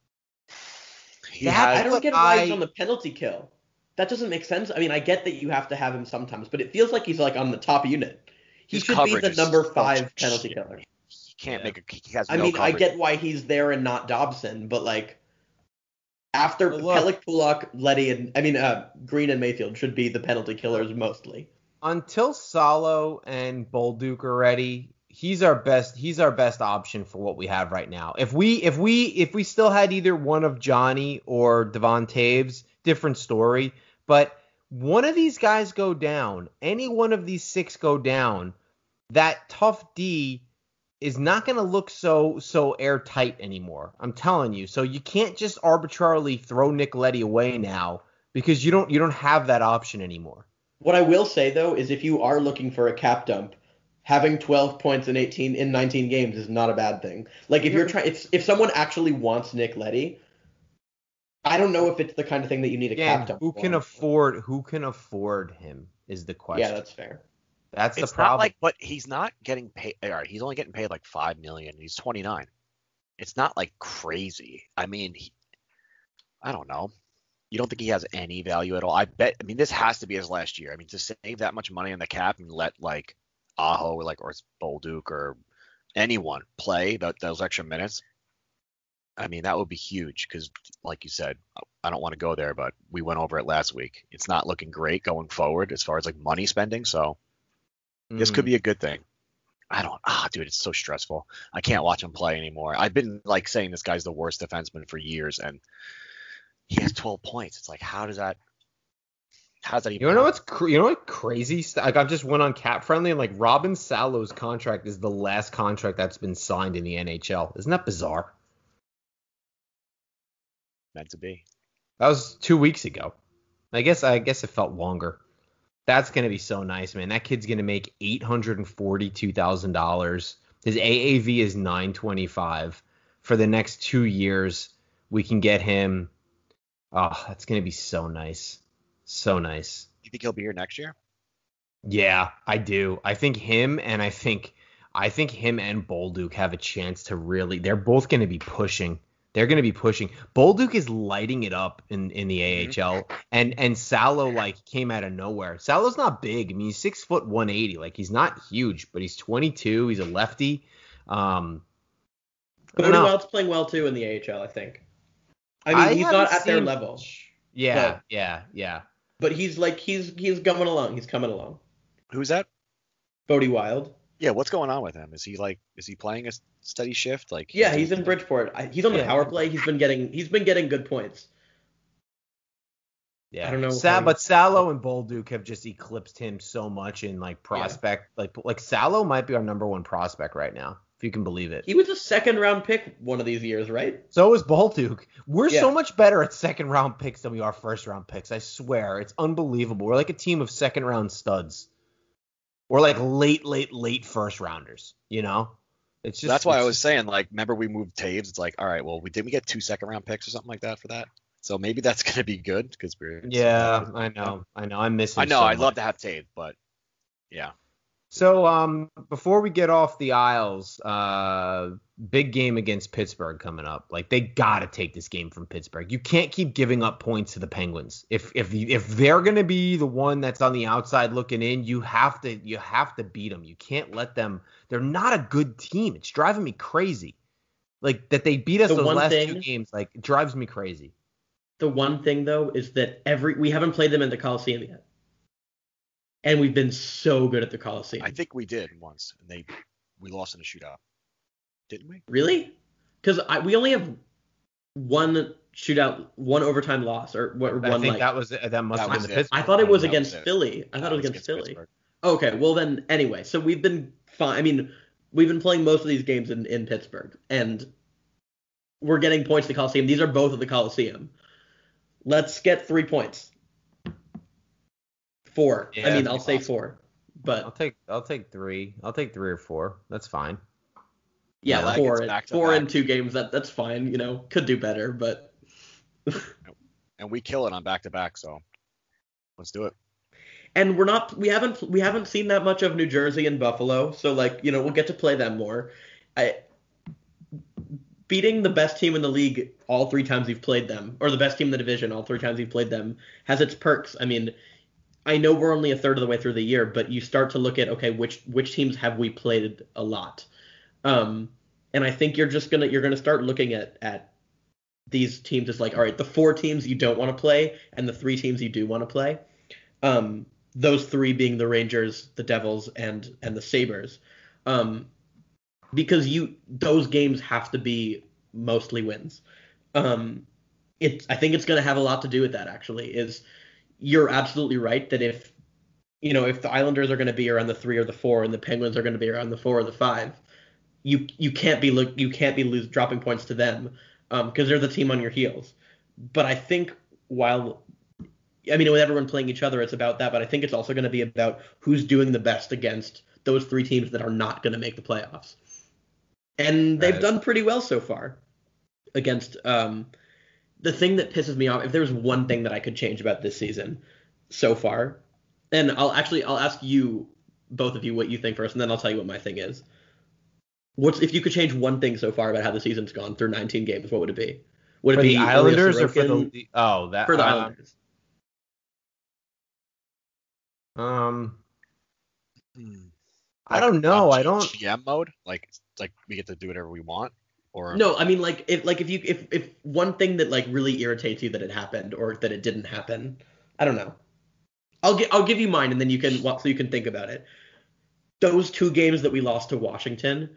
I don't get why he's on the penalty kill. That doesn't make sense. I mean, I get that you have to have him sometimes, but it feels like he's like on the top unit. He should be the number 5 penalty killer. He can't make he has no coverage. I get why he's there and not Dobson, but like after Pelech, Pulock, Leddy, and Green and Mayfield should be the penalty killers mostly. Until Salo and Bolduc are ready, he's our best option for what we have right now. If we still had either one of Johnny or Devon Taves, different story. But one of these guys go down, any one of these 6 go down, that tough D is not going to look so airtight anymore. I'm telling you. So you can't just arbitrarily throw Nick Leddy away now because you don't have that option anymore. What I will say though is if you are looking for a cap dump, having 12 points in 19 games is not a bad thing. Like if someone actually wants Nick Leddy, I don't know if it's the kind of thing that you need a cap dump. Who can afford him is the question. Yeah, that's fair. That's the problem. But he's not getting paid. All right, he's only getting paid like $5 million. He's 29. It's not like crazy. I mean, I don't know. You don't think he has any value at all? I mean, this has to be his last year. I mean, to save that much money on the cap and let like Aho or Bolduc or anyone play those extra minutes, I mean, that would be huge because, like you said, I don't want to go there, but we went over it last week. It's not looking great going forward as far as like money spending, so this could be a good thing. Dude, it's so stressful. I can't watch him play anymore. I've been like saying this guy's the worst defenseman for years, and he has 12 points. It's like, how's that even You know what crazy? Like I just went on Cap Friendly and like Robin Salo's contract is the last contract that's been signed in the NHL. Isn't that bizarre? Meant to be. That was 2 weeks ago. I guess it felt longer. That's going to be so nice, man. That kid's going to make $842,000. His AAV is 925. For the next 2 years, we can get him. Oh, that's going to be so nice. So nice. You think he'll be here next year? Yeah, I do. I think him and Bolduc have a chance to really. They're both going to be pushing. They're going to be pushing. Bolduc is lighting it up in the AHL, and Salo like came out of nowhere. Salo's not big. I mean, he's 6 foot 180. Like he's not huge, but he's 22. He's a lefty. Cody Wild's playing well too in the AHL, I think. I mean, he's not at their level. Yeah. But he's coming along. He's coming along. Who's that? Bodie Wild. Yeah, what's going on with him? Is he playing a steady shift? Like yeah, he's in Bridgeport. He's on the power play. He's been getting good points. Yeah, I don't know. But Salo and Bolduc have just eclipsed him so much in like prospect. Yeah. Like Salo might be our number one prospect right now, if you can believe it. He was a 2nd round pick one of these years, right? So is Bolduc. We're so much better at 2nd round picks than we are 1st round picks. I swear, it's unbelievable. We're like a team of 2nd round studs. We're like late 1st rounders. You know, it's just. That's why I was saying, like, remember we moved Taves? It's like, all right, well, didn't we get 2 2nd-round picks or something like that for that? So maybe that's gonna be good because we're. Yeah, I know. I miss him. I know. I'd love to have Taves, but yeah. So before we get off the aisles, big game against Pittsburgh coming up. Like they gotta take this game from Pittsburgh. You can't keep giving up points to the Penguins. If they're gonna be the one that's on the outside looking in, you have to beat them. You can't let them. They're not a good team. It's driving me crazy. Like that they beat us those last 2 games. Like it drives me crazy. The one thing though is that we haven't played them in the Coliseum yet. And we've been so good at the Coliseum. I think we did once, and we lost in a shootout, didn't we? Really? Because we only have one shootout, one overtime loss, or one. I think that must have been the Pittsburgh. I thought it was against Philly. I thought it was against Philly. Pittsburgh. Okay, well then, anyway, so we've been fine. I mean, we've been playing most of these games in Pittsburgh, and we're getting points at the Coliseum. These are both at the Coliseum. Let's get 3 points. 4. Yeah, I mean, I'll say 4, but I'll take 3. I'll take 3 or 4. That's fine. Yeah, like 4 in 2 games. That's fine. You know, could do better, but. And we kill it on back-to-back, so let's do it. And we haven't seen that much of New Jersey and Buffalo, so like we'll get to play them more. Beating the best team in the league all 3 times you've played them, or the best team in the division all 3 times you've played them, has its perks. I mean. I know we're only a third of the way through the year, but you start to look at, okay, which teams have we played a lot? And I think you're gonna start looking at these teams as like, all right, the 4 teams you don't want to play and the 3 teams you do want to play. Those 3 being the Rangers, the Devils, and the Sabres. Because those games have to be mostly wins. I think it's gonna have a lot to do with that actually. You're absolutely right that if the Islanders are going to be around the 3 or the 4 and the Penguins are going to be around the 4 or the 5, you can't be dropping points to them because they're the team on your heels. But I think with everyone playing each other, it's about that. But I think it's also going to be about who's doing the best against those 3 teams that are not going to make the playoffs. And they've done pretty well so far against. The thing that pisses me off, if there's one thing that I could change about this season so far, and I'll ask you, both of you, what you think first, and then I'll tell you what my thing is. If you could change one thing so far about how the season's gone through 19 games, what would it be? Would it be the Islanders or for the for the Islanders? I don't know. I don't. GM mode, like we get to do whatever we want. Or no, I mean if one thing that like really irritates you that it happened or that it didn't happen, I don't know. I'll give you mine and then you can think about it. Those 2 games that we lost to Washington,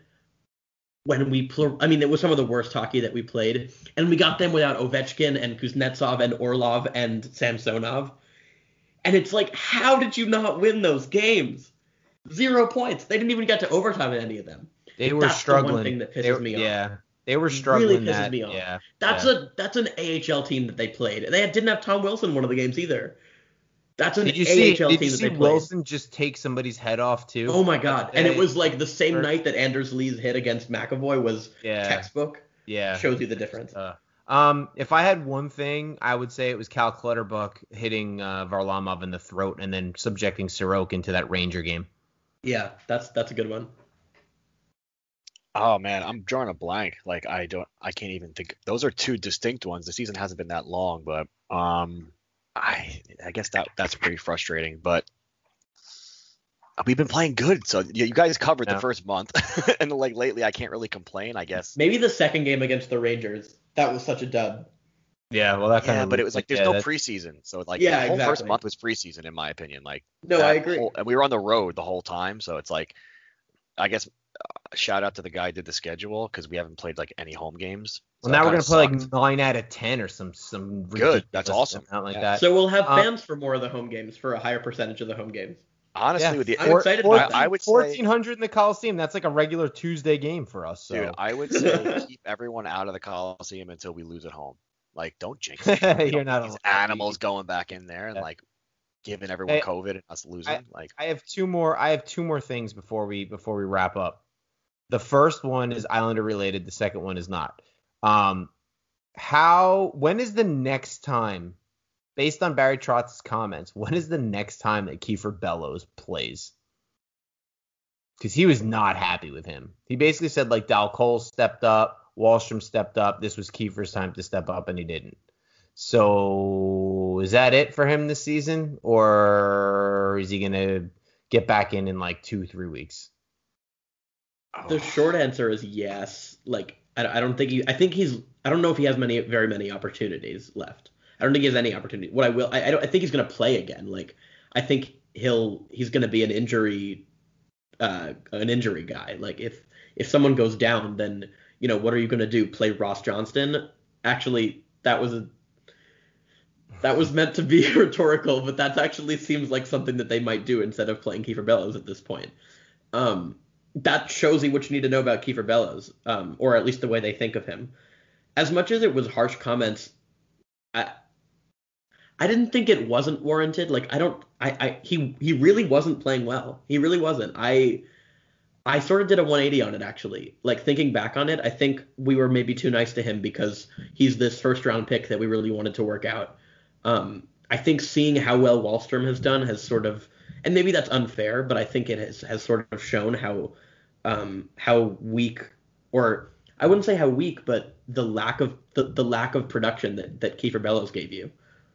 it was some of the worst hockey that we played, and we got them without Ovechkin and Kuznetsov and Orlov and Samsonov, and it's like, how did you not win those games? 0 points. They didn't even get to overtime in any of them. They were struggling. The one thing that pisses me off. Yeah. They were struggling. Really pisses me off. Yeah. That's an AHL team that they played. They didn't have Tom Wilson one of the games either. That's an Did you AHL see team that they played. Wilson just take somebody's head off too? Oh my God! And it was like the same night that Anders Lee's hit against McAvoy was textbook. Yeah, shows you the difference. If I had one thing, I would say it was Cal Clutterbuck hitting Varlamov in the throat and then subjecting Sorokin to that Ranger game. Yeah, that's a good one. Oh man, I'm drawing a blank. Like I can't even think. Those are two distinct ones. The season hasn't been that long, but I guess that's pretty frustrating. But we've been playing good, so you guys covered the first month, and like lately I can't really complain. I guess maybe the second game against the Rangers, that was such a dub. Yeah, well that kind of. But it was like there's no preseason, so like the whole first month was preseason in my opinion. Like no, I agree. And we were on the road the whole time, so it's like I guess. Shout out to the guy who did the schedule because we haven't played like any home games. So well, now we're gonna play like 9 out of 10 or some good. That's awesome. Like that. So we'll have fans for more of the home games for a higher percentage of the home games. Honestly, with the I'm excited about that. I would 1,400 in the Coliseum. That's like a regular Tuesday game for us. So. Dude, I would say keep everyone out of the Coliseum until we lose at home. Like, don't jinx it. You're not these animals going back in there and like giving everyone COVID and us losing. I have two more things before we wrap up. The first one is Islander related. The second one is not. When is the next time, based on Barry Trotz's comments, when is the next time that Kiefer Bellows plays? Because he was not happy with him. He basically said like Dal Cole stepped up, Wahlstrom stepped up. This was Kiefer's time to step up, and he didn't. So is that it for him this season, or is he gonna get back in like 2-3 weeks? The short answer is yes. Like I don't think I don't know if he has very many opportunities left. I don't think he has any opportunity. I think he's gonna play again. Like I think he's gonna be an injury guy. Like if someone goes down, then what are you gonna do? Play Ross Johnston? Actually, that was meant to be rhetorical, but that actually seems like something that they might do instead of playing Kiefer Bellows at this point. That shows you what you need to know about Kiefer Bellows, or at least the way they think of him. As much as it was harsh comments, I didn't think it wasn't warranted. Like he really wasn't playing well. He really wasn't. I sort of did a 180 on it actually. Like thinking back on it, I think we were maybe too nice to him because he's this first round pick that we really wanted to work out. I think seeing how well Wahlstrom has done has sort of, and maybe that's unfair, but I think it has sort of shown how weak, or I wouldn't say how weak, but the lack of production that Kiefer Bellows gave you.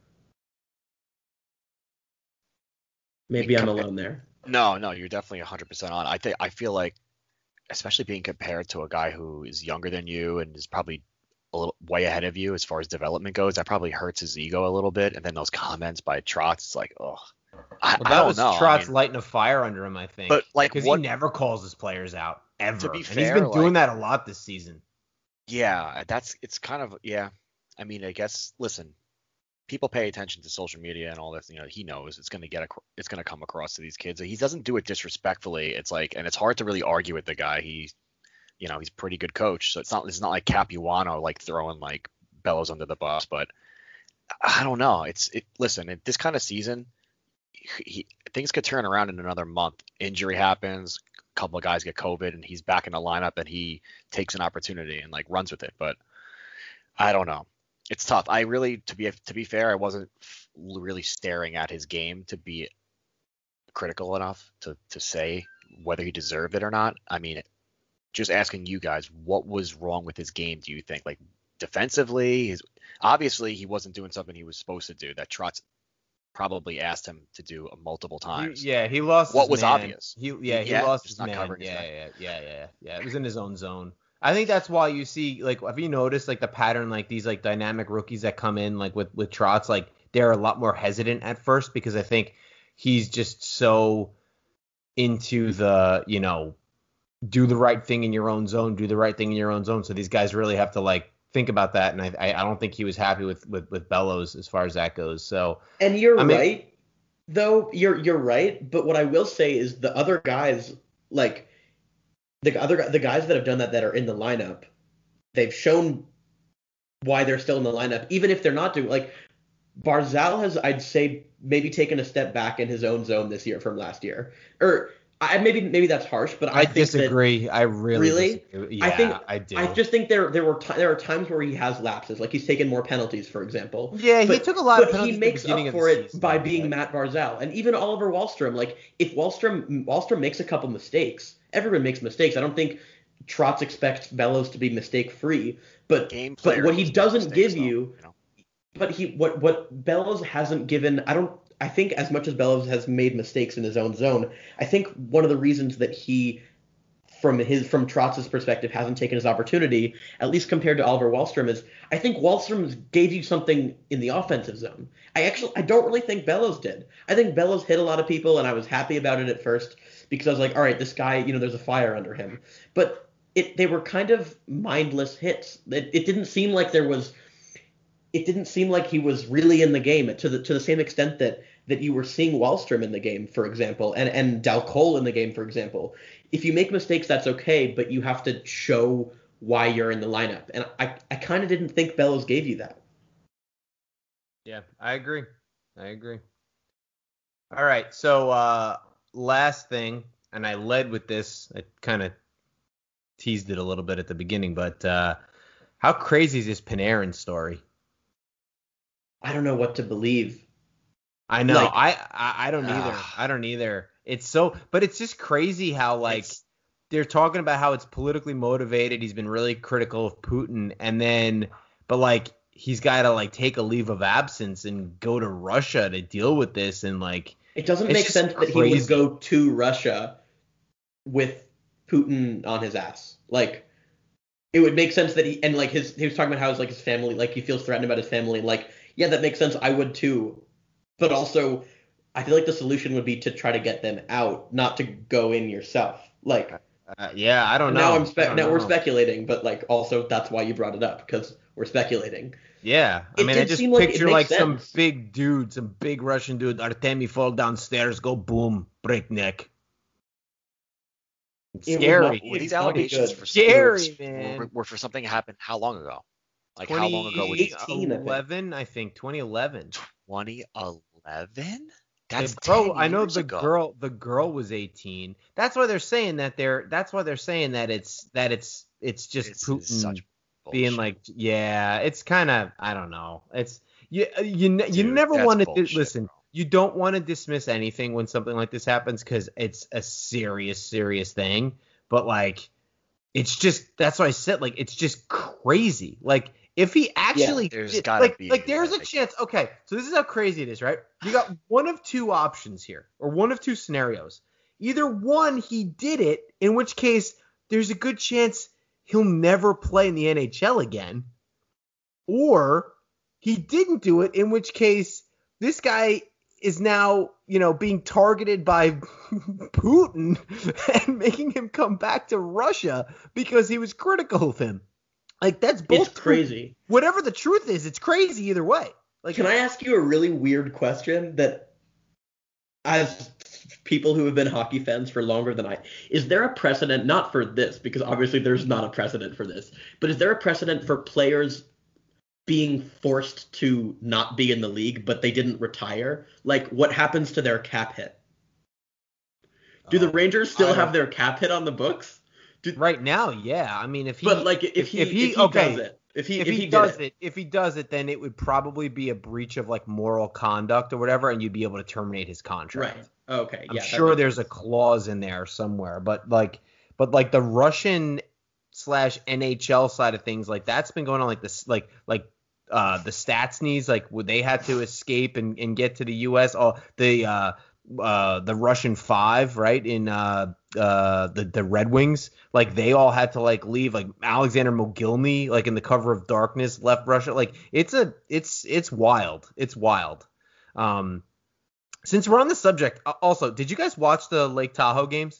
Maybe I'm alone there. No, you're definitely 100% on. I feel like, especially being compared to a guy who is younger than you and is probably a little way ahead of you as far as development goes, that probably hurts his ego a little bit. And then those comments by Trotz, it's like, oh. I don't know. Trotz lighting a fire under him, I think. But like, because he never calls his players out ever. To be fair, and he's been doing that a lot this season. Yeah, it's kind of I mean, I guess listen, people pay attention to social media and all this. He knows it's gonna come across to these kids. He doesn't do it disrespectfully. It's like, and it's hard to really argue with the guy. He's a pretty good coach, so it's not like Capuano like throwing like Bellows under the bus. But I don't know. Listen, this kind of season. Things could turn around in another month. Injury happens, a couple of guys get COVID, and he's back in the lineup, and he takes an opportunity and like runs with it. But I don't know. It's tough. I really, to be fair, I wasn't really staring at his game to be critical enough to say whether he deserved it or not. I mean, just asking you guys, what was wrong with his game? Do you think, like defensively? Obviously, he wasn't doing something he was supposed to do. That Trotz probably asked him to do multiple times. He lost. What was man. obvious? He lost his man. Yeah. It was in his own zone. I think that's why you see, like, have you noticed like the pattern, like these like dynamic rookies that come in like with Trotz, like they're a lot more hesitant at first because I think he's just so into the do the right thing in your own zone, So these guys really have to like think about that, and I don't think he was happy with Bellows as far as that goes. So, and you're right, though you're right. But what I will say is the other guys, like the guys that have done that are in the lineup, they've shown why they're still in the lineup, even if they're not doing like Barzal has, I'd say, maybe taken a step back in his own zone this year from last year. Maybe that's harsh, but I think disagree. I really disagree. Yeah, I do. I just think there are times where he has lapses, like he's taken more penalties, for example. Yeah, he took a lot of penalties. But he makes up for it by being Matt Barzal, and even Oliver Wahlstrom. Like if Wahlstrom makes a couple mistakes, everyone makes mistakes. I don't think Trotz expects Bellows to be mistake free, but what he doesn't give you, but what Bellows hasn't given, I think as much as Bellows has made mistakes in his own zone, I think one of the reasons that he, from Trotz's perspective, hasn't taken his opportunity, at least compared to Oliver Wahlstrom, is I think Wahlstrom gave you something in the offensive zone. I don't really think Bellows did. I think Bellows hit a lot of people, and I was happy about it at first because I was like, all right, this guy, there's a fire under him. But they were kind of mindless hits. It didn't seem like there was. It didn't seem like he was really in the game to the same extent that you were seeing Wahlstrom in the game, for example, and Dal Colle in the game, for example. If you make mistakes, that's okay, but you have to show why you're in the lineup. And I kind of didn't think Bellows gave you that. Yeah, I agree. All right, so last thing, and I led with this. I kind of teased it a little bit at the beginning, but how crazy is this Panarin story? I don't know what to believe. I know. I don't either. I don't either. But it's just crazy how they're talking about how it's politically motivated. He's been really critical of Putin, but he's got to take a leave of absence and go to Russia to deal with this, and it doesn't make sense that he would go to Russia with Putin on his ass. It would make sense that he was talking about how his family, he feels threatened about his family, and yeah, that makes sense. I would too. But also, I feel like the solution would be to try to get them out, not to go in yourself. Yeah, I don't know. Now we're speculating, but also that's why you brought it up, because we're speculating. Yeah, I just picture some big dude, some big Russian dude, Artemi fall downstairs, go boom, break neck. Scary. These allegations were for something that happened how long ago? How long ago was 2011, I think 2011. 2011? That's I know the girl was 18. That's why they're saying that it's just Putin being yeah, it's kind of, I don't know. It's you never want to listen. You don't want to dismiss anything when something like this happens because it's a serious thing, but it's just, that's why I said it's just crazy. If he actually there's a chance. Okay, so this is how crazy it is, right? You got one of two options here, or one of two scenarios. Either one, he did it, in which case there's a good chance he'll never play in the NHL again, or he didn't do it, in which case this guy is now, being targeted by Putin and making him come back to Russia because he was critical of him. That's both. It's crazy. Whatever the truth is, it's crazy either way. Can I ask you a really weird question that, as people who have been hockey fans for longer than is there a precedent, not for this, because obviously there's not a precedent for this, but is there a precedent for players being forced to not be in the league, but they didn't retire? What happens to their cap hit? Do the Rangers still have their cap hit on the books? Right now, yeah. I mean, if he does it, then it would probably be a breach of moral conduct or whatever, and you'd be able to terminate his contract. Right. Okay. I'm sure there's a clause in there somewhere, but the Russian / NHL side of things, that's been going on this, the Stastnys, would they had to escape and get to the U.S. The Russian Five, right, in the Red Wings, they all had to leave. Alexander Mogilny, in the Cover of Darkness, left Russia. It's wild. It's wild. Since we're on the subject, also, did you guys watch the Lake Tahoe games?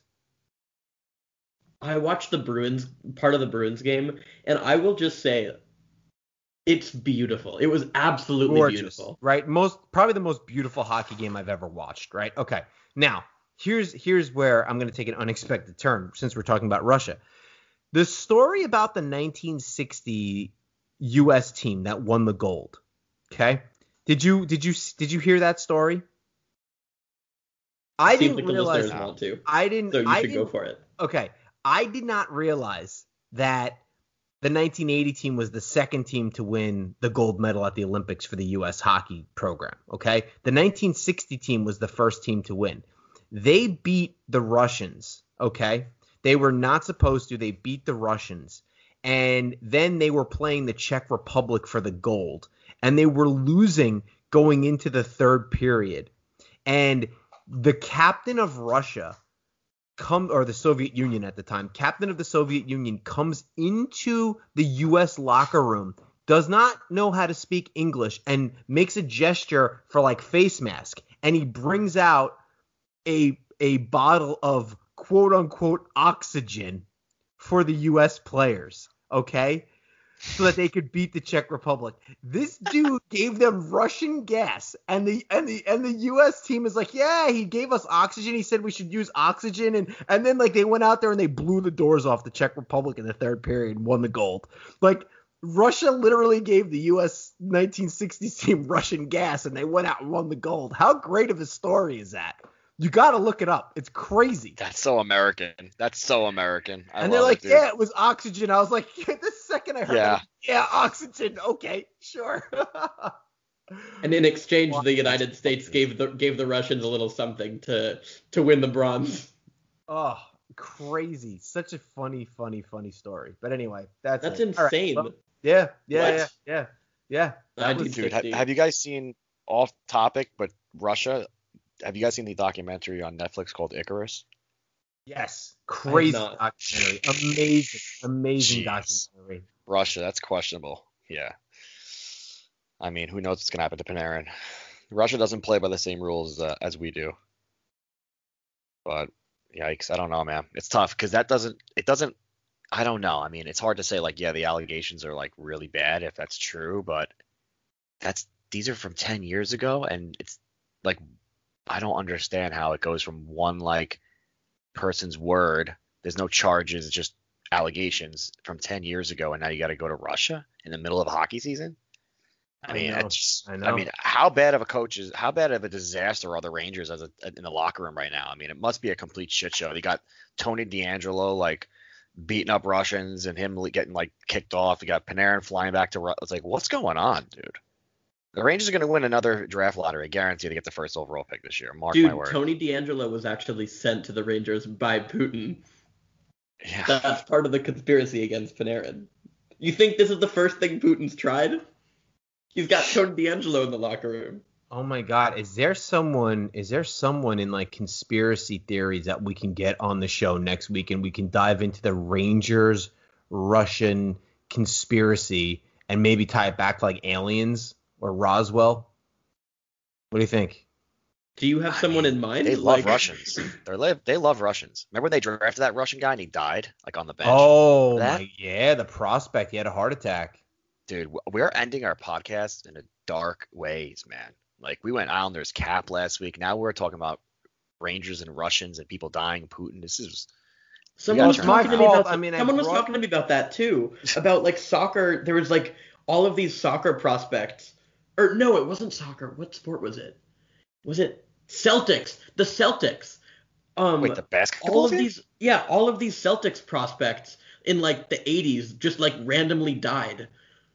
I watched part of the Bruins game, and I will just say, it's beautiful. It was absolutely gorgeous, beautiful. Right? Probably the most beautiful hockey game I've ever watched, right? Okay. Now, here's where I'm going to take an unexpected turn since we're talking about Russia. The story about the 1960 U.S. team that won the gold, okay? Did you hear that story? I Seems didn't like the realize. listeners want to. I didn't. So you I should go didn't- for it. Okay, I did not realize that the 1980 team was the second team to win the gold medal at the Olympics for the U.S. hockey program. Okay, the 1960 team was the first team to win. They beat the Russians. Okay, they were not supposed to. They beat the Russians, and then they were playing the Czech Republic for the gold, and they were losing going into the third period. And the captain of Russia or the Soviet Union at the time, captain of the Soviet Union comes into the U.S. locker room, does not know how to speak English, and makes a gesture for like face mask. And he brings out a bottle of quote unquote oxygen for the U.S. players. Okay. So that they could beat the Czech Republic. This dude gave them Russian gas, and the U.S. team is like, yeah, he gave us oxygen. He said we should use oxygen, and then like they went out there and they blew the doors off the Czech Republic in the third period and won the gold. Like Russia literally gave the U.S. 1960s team Russian gas, and they went out and won the gold. How great of a story is that? You got to look it up. It's crazy. That's so American. And they're like, yeah, it was oxygen. I was like, the second I heard Yeah. that, yeah, oxygen. Okay, sure. And in exchange, the United States gave the Russians a little something to win the bronze. Oh, crazy. Such a funny story. But anyway, that's it. insane. All right, well, yeah. That was- Dude, 60. have you guys seen, off topic, but Russia, have you guys seen the documentary on Netflix called Icarus? Yes. Crazy not. documentary. Amazing Jeez. documentary. Russia, that's questionable. Yeah. I mean, who knows what's going to happen to Panarin? Russia doesn't play by the same rules as we do. But, yikes, I don't know, man. It's tough because I don't know. I mean, it's hard to say, like, yeah, the allegations are, like, really bad if that's true, but these are from 10 years ago, and it's, like, I don't understand how it goes from one, like, person's word, there's no charges, it's just allegations from 10 years ago, and now you got to go to Russia in the middle of a hockey season? I mean, I know. I mean, how bad of a disaster are the Rangers in the locker room right now? I mean, it must be a complete shit show. They got Tony DeAngelo, like, beating up Russians and him getting, like, kicked off. You got Panarin flying back to Russia. It's like, what's going on, dude? The Rangers are going to win another draft lottery. I guarantee they get the first overall pick this year. Mark my word. Tony DeAngelo was actually sent to the Rangers by Putin. Yeah. That's part of the conspiracy against Panarin. You think this is the first thing Putin's tried? He's got Tony DeAngelo in the locker room. Oh my God, is there someone in like conspiracy theories that we can get on the show next week and we can dive into the Rangers Russian conspiracy and maybe tie it back to like aliens or Roswell? What do you think? Do you have someone in mind? They love Russians. They love Russians. Remember when they drafted that Russian guy and he died, like, on the bench? Oh That? the prospect, he had a heart attack. Dude, we're ending our podcast in a dark ways, man. Like, we went Islanders cap last week. Now we're talking about Rangers and Russians and people dying, Putin. This is Someone was It's talking to me my about fault. I mean, I someone was brought- talking to me about that too. About like soccer. There was like all of these soccer prospects. Or no, it wasn't soccer. What sport was it? Was it Celtics? The Celtics. wait, the basketball all of team? these all of these Celtics prospects in like the 80s just like randomly died.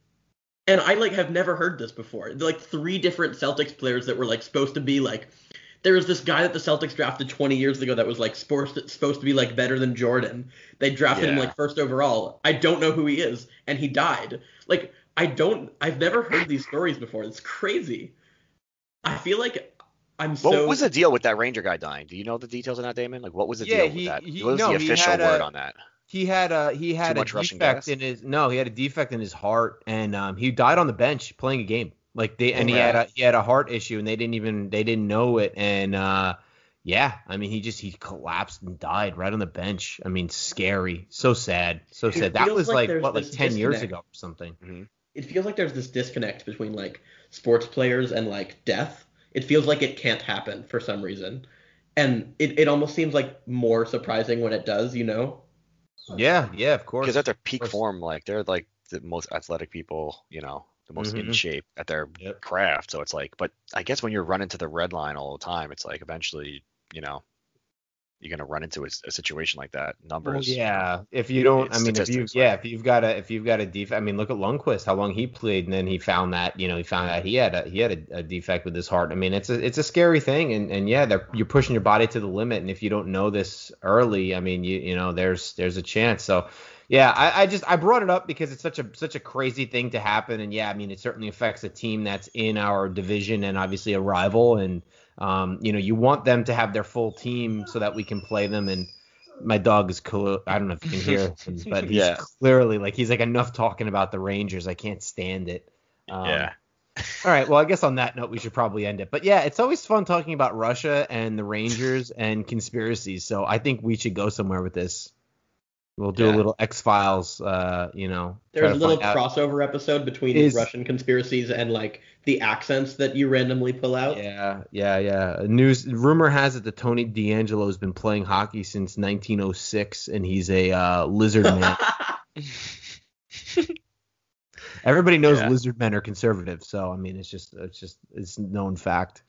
And I like have never heard this before. Like 3 different Celtics players that were like supposed to be like, there was this guy that the Celtics drafted 20 years ago that was like supposed to be like better than Jordan. They drafted him Yeah. like first overall. I don't know who he is, and he died. Like I've never heard these stories before. It's crazy. I feel like I'm so. What was the deal with that Ranger guy dying? Do you know the details on that, Damon? Like, what was the Yeah, deal with that? What was the official word on that? He had a much Russian defect gas? in his he had a defect in his heart, and he died on the bench playing a game. Like he had a heart issue, and they didn't know it, and yeah, I mean he collapsed and died right on the bench. I mean, scary, so sad. That feels was like like there's what, like this 10 years disconnect. ago or something. Mm-hmm. It feels like there's this disconnect between like sports players and like death. It feels like it can't happen for some reason. And it almost seems like more surprising when it does, you know? Yeah, of course. Because at their peak course. form, like, they're like the most athletic people, the most in Mhm. shape at their Yep. craft. So it's like, but I guess when you're running to the red line all the time, it's like eventually, you're gonna run into a situation like that. Well, Numbers, yeah. If you don't, I it's mean, statistics. if you've got a defect, I mean, look at Lundqvist, how long he played, and then he found that, he had a defect with his heart. I mean, it's a scary thing, and yeah, you're pushing your body to the limit, and if you don't know this early, I mean, there's a chance. So, yeah, I brought it up because it's such a crazy thing to happen, and yeah, I mean, it certainly affects a team that's in our division and obviously a rival, and you want them to have their full team so that we can play them. And my dog is cool. I don't know if you can hear him, but he's Yeah. clearly he's like enough talking about the Rangers. I can't stand it. Yeah. All right. Well, I guess on that note, we should probably end it. But yeah, it's always fun talking about Russia and the Rangers and conspiracies. So I think we should go somewhere with this. We'll do a little X-Files, There's a try to little find out. crossover episode between Russian conspiracies and like the accents that you randomly pull out. Yeah. Rumor has it that Tony DeAngelo has been playing hockey since 1906, and he's a lizard man. Everybody knows lizard men are conservative, so I mean, it's known fact.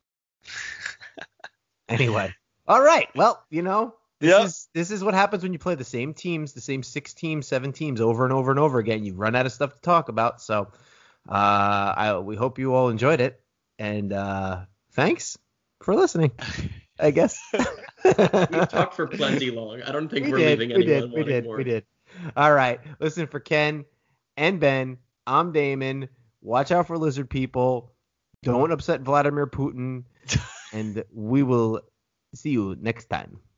Anyway, all right. Well, this is what happens when you play the same teams, the same 6 teams, 7 teams over and over and over again. You run out of stuff to talk about. So we hope you all enjoyed it. And thanks for listening, I guess. We've talked for plenty long. I don't think we're leaving anyone wanting more. We did. All right. Listen, for Ken and Ben, I'm Damon. Watch out for lizard people. Don't upset Vladimir Putin. And we will see you next time.